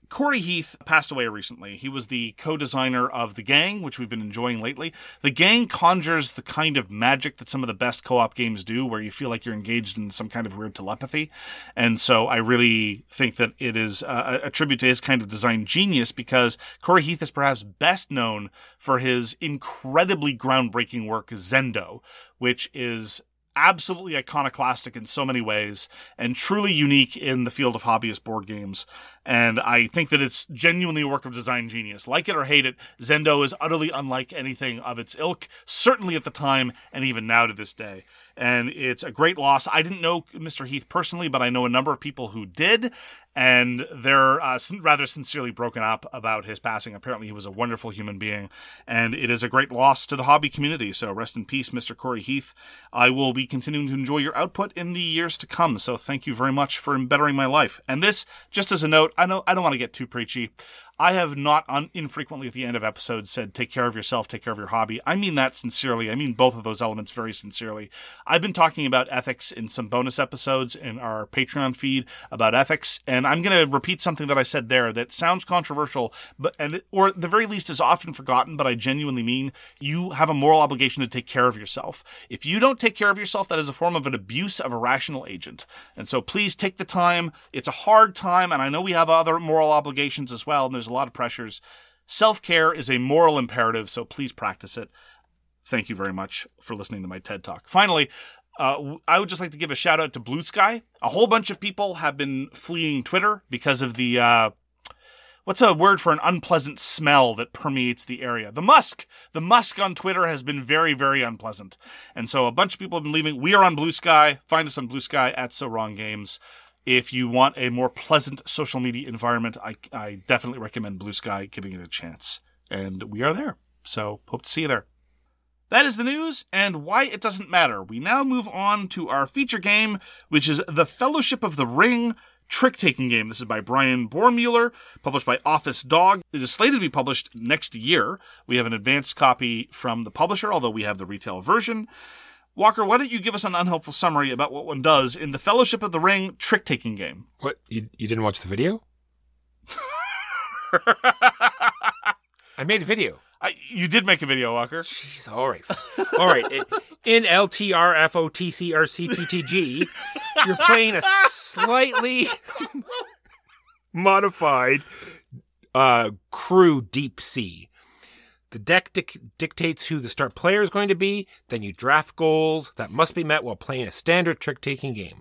A: Corey Heath passed away recently. He was the co-designer of The Gang, which we've been enjoying lately. The Gang conjures the kind of magic that some of the best co-op games do, where you feel like you're engaged in some kind of weird telepathy. And so I really think that it is a, a tribute to his kind of design genius, because Corey Heath is perhaps best known for his incredibly groundbreaking work, Zendo, which is absolutely iconoclastic in so many ways and truly unique in the field of hobbyist board games. And I think that it's genuinely a work of design genius. Like it or hate it, Zendo is utterly unlike anything of its ilk, certainly at the time and even now to this day. And it's a great loss. I didn't know Mister Heath personally, but I know a number of people who did, and they're uh, rather sincerely broken up about his passing. Apparently he was a wonderful human being, and it is a great loss to the hobby community. So rest in peace, Mister Corey Heath. I will be continuing to enjoy your output in the years to come, so thank you very much for bettering my life. And this, just as a note, I know I don't want to get too preachy. I have not un- infrequently at the end of episodes said, take care of yourself, take care of your hobby. I mean that sincerely. I mean both of those elements very sincerely. I've been talking about ethics in some bonus episodes in our Patreon feed about ethics, and I'm going to repeat something that I said there that sounds controversial, but and or at the very least is often forgotten, but I genuinely mean you have a moral obligation to take care of yourself. If you don't take care of yourself, that is a form of an abuse of a rational agent. And so please take the time. It's a hard time, and I know we have other moral obligations as well, and there's a lot of pressures. Self-care is a moral imperative, so please practice it. Thank you very much for listening to my TED Talk. Finally, uh, I would just like to give a shout out to Blue Sky. A whole bunch of people have been fleeing Twitter because of the, uh, what's a word for an unpleasant smell that permeates the area? The musk. The musk on Twitter has been very, very unpleasant. And so a bunch of people have been leaving. We are on Blue Sky. Find us on Blue Sky at So Wrong Games. If you want a more pleasant social media environment, I, I definitely recommend Blue Sky, giving it a chance. And we are there. So hope to see you there. That is the news and why it doesn't matter. We now move on to our feature game, which is The Fellowship of the Ring trick-taking game. This is by Brian Bormueller, published by Office Dog. It is slated to be published next year. We have an advanced copy from the publisher, although we have the retail version. Walker, why don't you give us an unhelpful summary about what one does in the Fellowship of the Ring trick-taking game?
B: What? You, you didn't watch the video? I made a video.
A: I, you did make a video, Walker.
B: Jeez, all right. All right. It, in L T R F O T C R C T T G, you're playing a slightly modified uh, crew deep sea. The deck dic- dictates who the start player is going to be. Then you draft goals that must be met while playing a standard trick-taking game.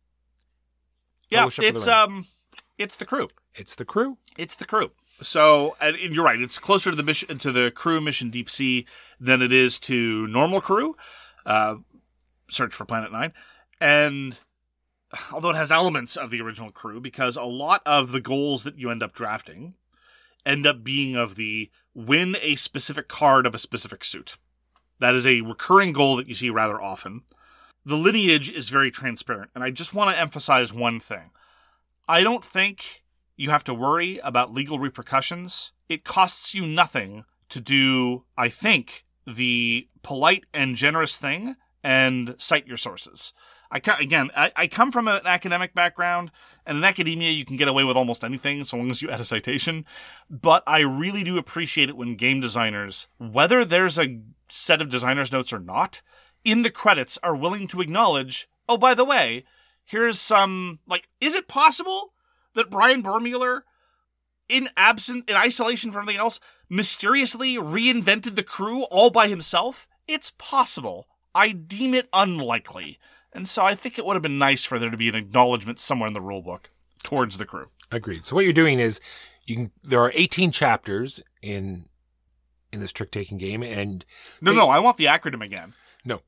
A: Yeah, it's um, it's the crew.
B: It's the crew.
A: It's the crew. So, and you're right. It's closer to the mission, to the crew mission Deep Sea than it is to normal crew. Uh, Search for Planet Nine, and although it has elements of the original crew, because a lot of the goals that you end up drafting end up being of the win a specific card of a specific suit. That is a recurring goal that you see rather often. The lineage is very transparent, and I just want to emphasize one thing. I don't think you have to worry about legal repercussions. It costs you nothing to do, I think, the polite and generous thing and cite your sources. I Again, I, I come from an academic background, and in academia you can get away with almost anything so long as you add a citation. But I really do appreciate it when game designers, whether there's a set of designer's notes or not, in the credits are willing to acknowledge, oh, by the way, here's some, like, is it possible that Brian Bormueller, in absent, in isolation from everything else, mysteriously reinvented the crew all by himself? It's possible. I deem it unlikely. And so I think it would have been nice for there to be an acknowledgement somewhere in the rulebook towards the crew.
B: Agreed. So what you're doing is, you can. There are eighteen chapters in in this trick-taking game, and
A: no,
B: they,
A: no, I want the acronym again.
B: No.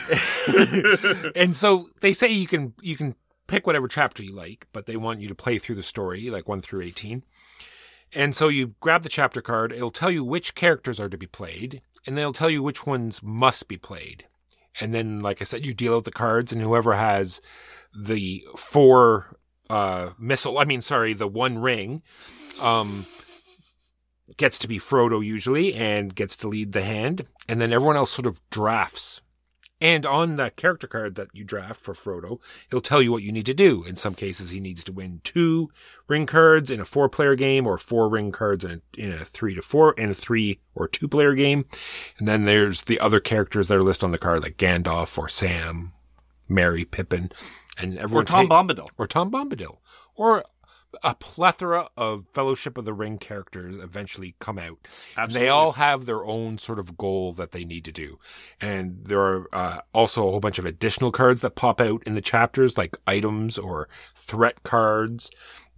B: And so they say you can you can pick whatever chapter you like, but they want you to play through the story, like one through eighteen. And so you grab the chapter card. It'll tell you which characters are to be played, and they'll tell you which ones must be played. And then, like I said, you deal out the cards, and whoever has the four uh, missile, I mean, sorry, the one ring, um, gets to be Frodo usually, and gets to lead the hand. And then everyone else sort of drafts And on that character card that you draft for Frodo, it'll tell you what you need to do. In some cases, he needs to win two ring cards in a four-player game, or four ring cards in a, in a three to four, in a three or two-player game. And then there's the other characters that are listed on the card, like Gandalf or Sam, Merry, Pippin, and everyone.
A: Or Tom
B: ta-
A: Bombadil.
B: Or Tom Bombadil. Or a plethora of Fellowship of the Ring characters eventually come out.
A: Absolutely.
B: And they all have their own sort of goal that they need to do. And there are uh, also a whole bunch of additional cards that pop out in the chapters, like items or threat cards.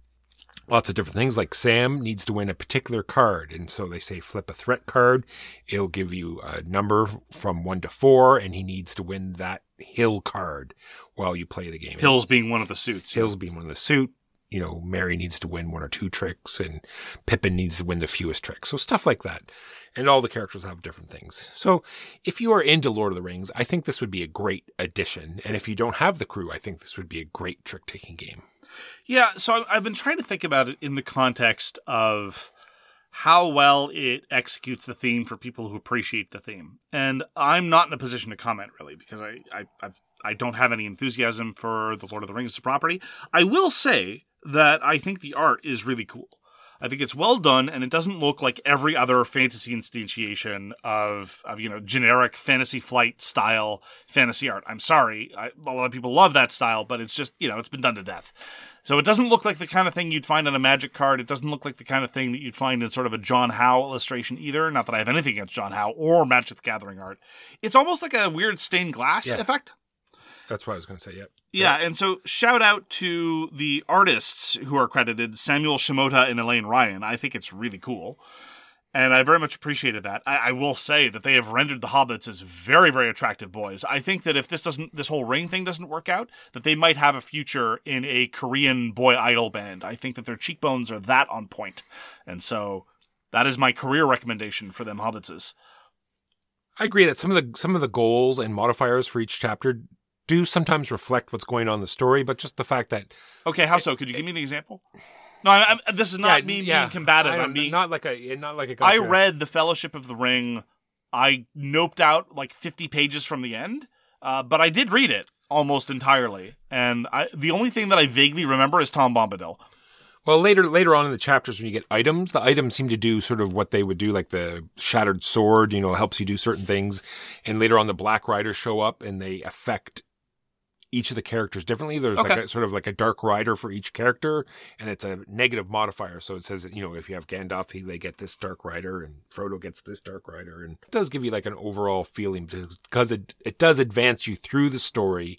B: Lots of different things, like Sam needs to win a particular card. And so they say flip a threat card. It'll give you a number from one to four, and he needs to win that hill card while you play the game.
A: Hills being one of the suits.
B: Hills being one of the suit. You know, Merry needs to win one or two tricks, and Pippin needs to win the fewest tricks. So stuff like that. And all the characters have different things. So if you are into Lord of the Rings, I think this would be a great addition. And if you don't have the crew, I think this would be a great trick-taking game.
A: Yeah, so I've been trying to think about it in the context of how well it executes the theme for people who appreciate the theme. And I'm not in a position to comment, really, because I, I, I've, I don't have any enthusiasm for the Lord of the Rings property. I will say that I think the art is really cool. I think it's well done, and it doesn't look like every other fantasy instantiation of, of you know, generic Fantasy Flight style fantasy art. I'm sorry. I, a lot of people love that style, but it's just, you know, it's been done to death. So it doesn't look like the kind of thing you'd find on a Magic card. It doesn't look like the kind of thing that you'd find in sort of a John Howe illustration either. Not that I have anything against John Howe or Magic the Gathering art. It's almost like a weird stained glass
B: Yeah.
A: effect.
B: That's what I was going to say, yep.
A: Yeah, and so shout out to the artists who are credited, Samuel Shimoda and Elaine Ryan. I think it's really cool. And I very much appreciated that. I, I will say that they have rendered the hobbits as very, very attractive boys. I think that if this doesn't, this whole ring thing doesn't work out, that they might have a future in a Korean boy idol band. I think that their cheekbones are that on point. And so that is my career recommendation for them hobbitses.
B: I agree that some of the some of the goals and modifiers for each chapter do sometimes reflect what's going on in the story, but just the fact that...
A: Okay, how so? Could you give me an example? No, I, I, this is not
B: yeah,
A: me
B: yeah,
A: being combative.
B: I
A: I'm being...
B: Not like a... Not like a
A: I read The Fellowship of the Ring. I noped out like fifty pages from the end, uh, but I did read it almost entirely. And I, the only thing that I vaguely remember is Tom Bombadil.
B: Well, later later on in the chapters when you get items, the items seem to do sort of what they would do, like the Shattered Sword, you know, helps you do certain things. And later on the Black Riders show up and they affect each of the characters differently. There's
A: Okay.
B: like a, sort of like a Dark Rider for each character, and it's a negative modifier. So it says, you know, if you have Gandalf, he, they get this Dark Rider, and Frodo gets this Dark Rider. And it does give you like an overall feeling because it, it does advance you through the story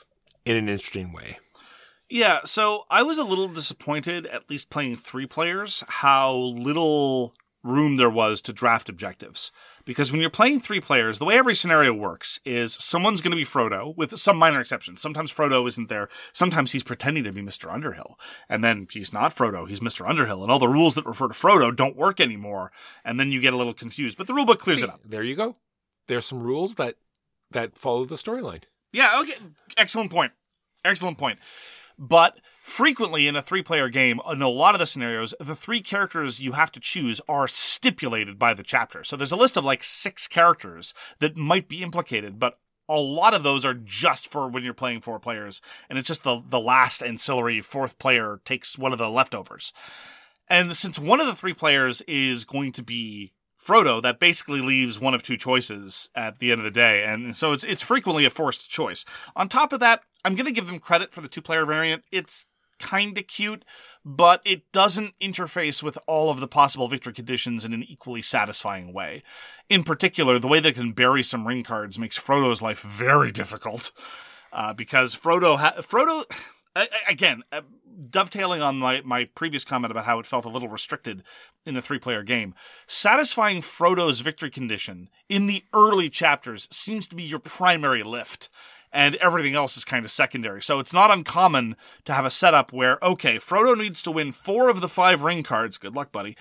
B: in an interesting way.
A: Yeah, so I was a little disappointed, at least playing three players, how little room there was to draft objectives. Because when you're playing three players, the way every scenario works is someone's going to be Frodo, with some minor exceptions. Sometimes Frodo isn't there. Sometimes he's pretending to be Mister Underhill. And then he's not Frodo, he's Mister Underhill. And all the rules that refer to Frodo don't work anymore. And then you get a little confused. But the rulebook clears
B: See,
A: it up.
B: There you go. There's some rules that, that follow the storyline.
A: Yeah, okay. Excellent point. Excellent point. But frequently in a three-player game, in a lot of the scenarios, the three characters you have to choose are stipulated by the chapter. So there's a list of like six characters that might be implicated, but a lot of those are just for when you're playing four players, and it's just the, the last ancillary fourth player takes one of the leftovers. And since one of the three players is going to be Frodo, that basically leaves one of two choices at the end of the day, and so it's it's frequently a forced choice. On top of that, I'm going to give them credit for the two-player variant. It's kind of cute, but it doesn't interface with all of the possible victory conditions in an equally satisfying way. In particular, the way they can bury some ring cards makes Frodo's life very difficult, uh, because Frodo... Ha- Frodo... Again, uh, dovetailing on my, my previous comment about how it felt a little restricted in a three-player game, satisfying Frodo's victory condition in the early chapters seems to be your primary lift, and everything else is kind of secondary. So it's not uncommon to have a setup where, okay, Frodo needs to win four of the five ring cards. Good luck, buddy.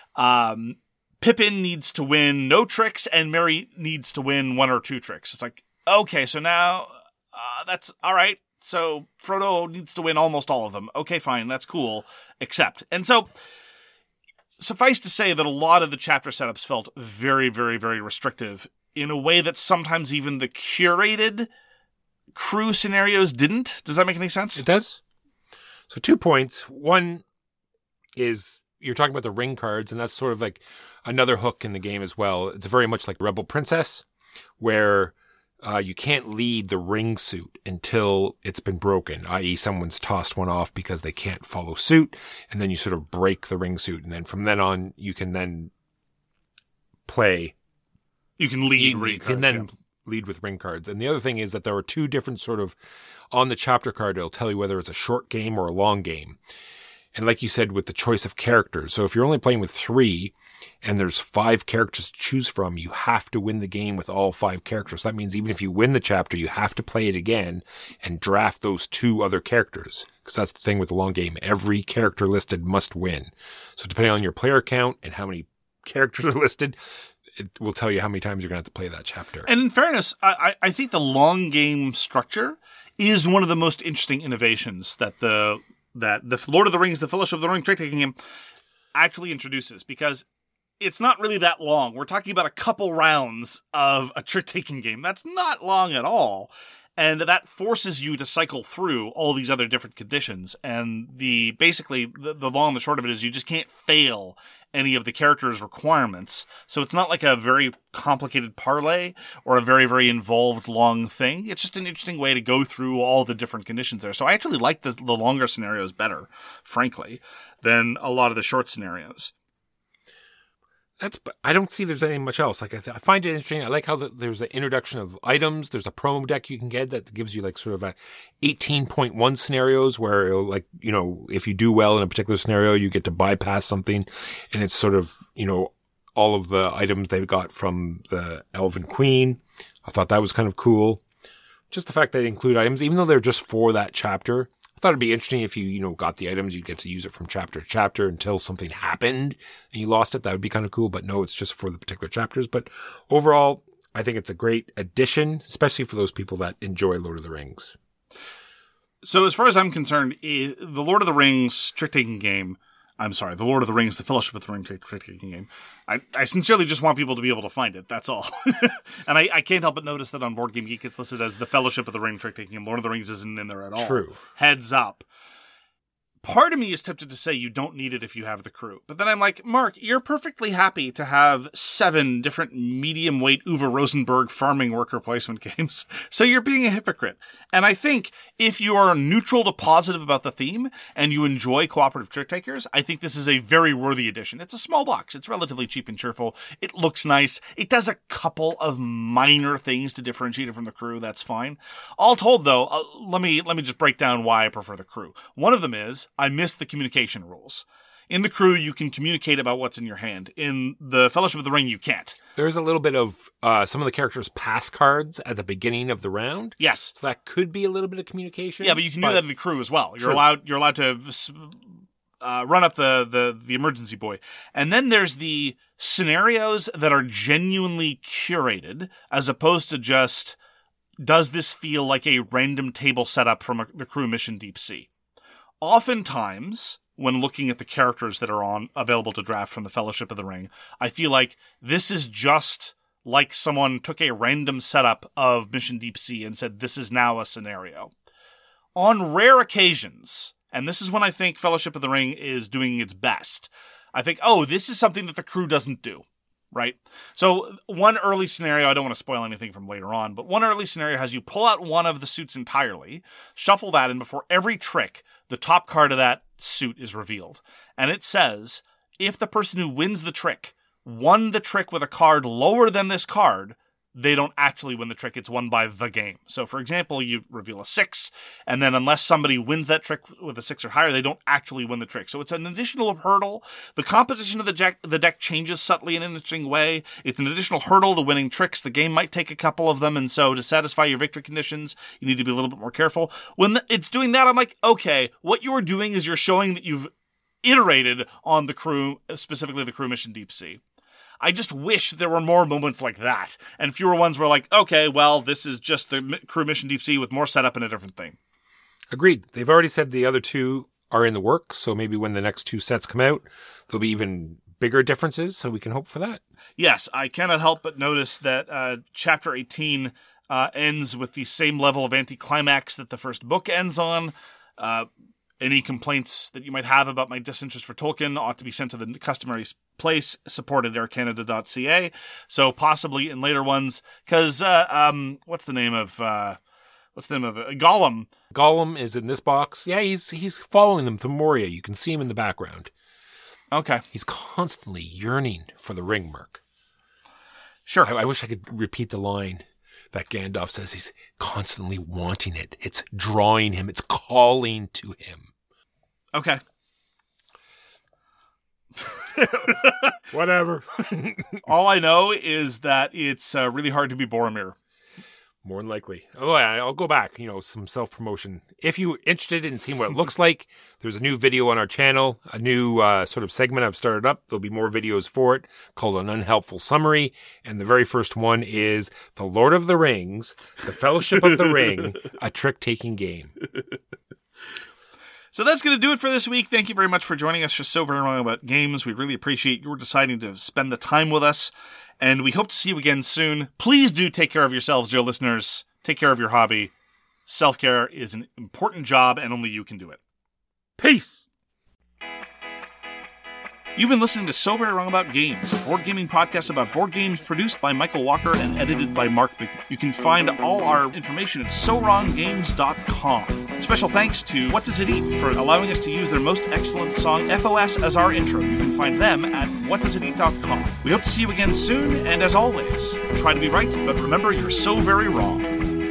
A: Um, Pippin needs to win no tricks, and Merry needs to win one or two tricks. It's like, okay, so now uh, that's all right. So Frodo needs to win almost all of them. Okay, fine, that's cool. Accept. And so, suffice to say that a lot of the chapter setups felt very, very, very restrictive in a way that sometimes even the curated crew scenarios didn't. Does that make any sense?
B: It does. So two points. One is you're talking about the ring cards, and that's sort of like another hook in the game as well. It's very much like Rebel Princess, where uh, you can't lead the ring suit until it's been broken, that is someone's tossed one off because they can't follow suit, and then you sort of break the ring suit, and then from then on, you can then play.
A: You can lead
B: you,
A: ring
B: you
A: cards.
B: can then
A: yeah.
B: lead with ring cards. And the other thing is that there are two different sort of, on the chapter card, it'll tell you whether it's a short game or a long game. And like you said, with the choice of characters. So if you're only playing with three and there's five characters to choose from, you have to win the game with all five characters. That means even if you win the chapter, you have to play it again and draft those two other characters. Because that's the thing with the long game. Every character listed must win. So depending on your player count and how many characters are listed, it will tell you how many times you're going to have to play that chapter.
A: And in fairness, I, I think the long game structure is one of the most interesting innovations that the that the Lord of the Rings, the Fellowship of the Ring trick-taking game actually introduces, because it's not really that long. We're talking about a couple rounds of a trick-taking game. That's not long at all. And that forces you to cycle through all these other different conditions. And the basically, the, the long and the short of it is you just can't fail any of the character's requirements. So it's not like a very complicated parlay or a very, very involved long thing. It's just an interesting way to go through all the different conditions there. So I actually like the, the longer scenarios better, frankly, than a lot of the short scenarios.
B: That's, I don't see there's anything much else. Like I, th- I find it interesting. I like how the, there's an introduction of items. There's a promo deck you can get that gives you like sort of a eighteen point one scenarios where it'll, like, you know, if you do well in a particular scenario, you get to bypass something. And it's sort of, you know, all of the items they've got from the Elven Queen. I thought that was kind of cool. Just the fact that they include items, even though they're just for that chapter. I thought it'd be interesting if you, you know, got the items, you'd get to use it from chapter to chapter until something happened and you lost it. That would be kind of cool, but no, it's just for the particular chapters. But overall, I think it's a great addition, especially for those people that enjoy Lord of the Rings.
A: So as far as I'm concerned, the Lord of the Rings trick-taking game, I'm sorry, the Lord of the Rings, the Fellowship of the Ring trick-taking game, I, I sincerely just want people to be able to find it, that's all. And I, I can't help but notice that on Board Game Geek it's listed as the Fellowship of the Ring trick-taking game. Lord of the Rings isn't in there at all.
B: True.
A: Heads up. Part of me is tempted to say you don't need it if you have the crew. But then I'm like, Mark, you're perfectly happy to have seven different medium-weight Uwe Rosenberg farming worker placement games. So you're being a hypocrite. And I think if you are neutral to positive about the theme and you enjoy cooperative trick takers, I think this is a very worthy addition. It's a small box. It's relatively cheap and cheerful. It looks nice. It does a couple of minor things to differentiate it from the crew. That's fine. All told, though, uh, let me let me just break down why I prefer the crew. One of them is I miss the communication rules. In the crew, you can communicate about what's in your hand. In the Fellowship of the Ring, you can't.
B: There's a little bit of uh, some of the characters' pass cards at the beginning of the round.
A: Yes.
B: So that could be a little bit of communication.
A: Yeah, but you can do that in the crew as well. You're
B: True.
A: allowed You're allowed to uh, run up the, the, the emergency buoy. And then there's the scenarios that are genuinely curated, as opposed to just, does this feel like a random table setup from a, the crew mission Deep Sea? Oftentimes, when looking at the characters that are on available to draft from the Fellowship of the Ring, I feel like this is just like someone took a random setup of Mission Deep Sea and said, this is now a scenario. On rare occasions, and this is when I think Fellowship of the Ring is doing its best, I think, oh, this is something that the crew doesn't do. Right? So one early scenario, I don't want to spoil anything from later on, but one early scenario has you pull out one of the suits entirely, shuffle that, and before every trick, the top card of that suit is revealed. And it says, if the person who wins the trick won the trick with a card lower than this card, they don't actually win the trick. It's won by the game. So, for example, you reveal a six, and then unless somebody wins that trick with a six or higher, they don't actually win the trick. So it's an additional hurdle. The composition of the deck, the deck changes subtly in an interesting way. It's an additional hurdle to winning tricks. The game might take a couple of them, and so to satisfy your victory conditions, you need to be a little bit more careful. When it's doing that, I'm like, okay, what you are doing is you're showing that you've iterated on the crew, specifically the crew mission Deep Sea. I just wish there were more moments like that, and fewer ones where like, okay, well, this is just the crew mission Deep Sea with more setup and a different thing.
B: Agreed. They've already said the other two are in the works, so maybe when the next two sets come out, they'll be even bigger differences, so we can hope for that.
A: Yes, I cannot help but notice that uh, Chapter eighteen uh, ends with the same level of anticlimax that the first book ends on. Uh, any complaints that you might have about my disinterest for Tolkien ought to be sent to the customary place, support at air canada dot c a. So possibly in later ones, because uh, um, what's the name of uh, what's the name of it? Gollum?
B: Gollum is in this box. Yeah, he's he's following them to Moria. You can see him in the background.
A: Okay.
B: He's constantly yearning for the ring, Merc.
A: Sure.
B: I, I wish I could repeat the line that Gandalf says. He's constantly wanting it. It's drawing him. It's calling to him.
A: Okay.
B: Whatever.
A: All I know is that it's uh, really hard to be Boromir.
B: More than likely. Oh, yeah, I'll go back, you know, some self-promotion. If you're interested in seeing what it looks like, there's a new video on our channel, a new uh, sort of segment I've started up. There'll be more videos for it called An Unhelpful Summary. And the very first one is The Lord of the Rings, The Fellowship of the Ring, a trick-taking game.
A: So that's going to do it for this week. Thank you very much for joining us for So Very Wrong About Games. We really appreciate your deciding to spend the time with us. And we hope to see you again soon. Please do take care of yourselves, dear listeners. Take care of your hobby. Self-care is an important job, and only you can do it.
B: Peace!
A: You've been listening to So Very Wrong About Games, a board gaming podcast about board games produced by Michael Walker and edited by Mark Bicknell. You can find all our information at so wrong games dot com. Special thanks to What Does It Eat for allowing us to use their most excellent song, F O S, as our intro. You can find them at what does it eat dot com. We hope to see you again soon, and as always, try to be right, but remember you're so very wrong.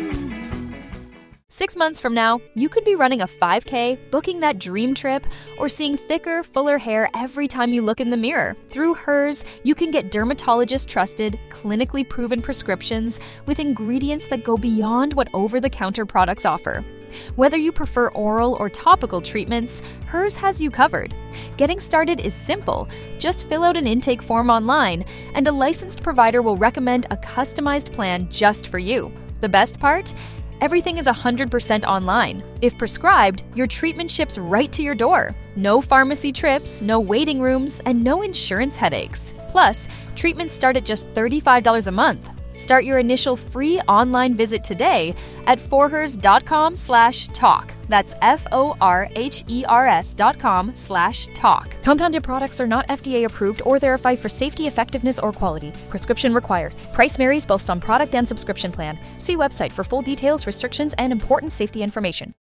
D: Six months from now, you could be running a five K, booking that dream trip, or seeing thicker, fuller hair every time you look in the mirror. Through Hers, you can get dermatologist-trusted, clinically proven prescriptions with ingredients that go beyond what over-the-counter products offer. Whether you prefer oral or topical treatments, Hers has you covered. Getting started is simple. Just fill out an intake form online, and a licensed provider will recommend a customized plan just for you. The best part? Everything is one hundred percent online. If prescribed, your treatment ships right to your door. No pharmacy trips, no waiting rooms, and no insurance headaches. Plus, treatments start at just thirty-five dollars a month. Start your initial free online visit today at forhers dot com slash talk. That's F O R H E R S dot com slash talk. Compounded products are not F D A approved or verified for safety, effectiveness, or quality. Prescription required. Price varies based on product and subscription plan. See website for full details, restrictions, and important safety information.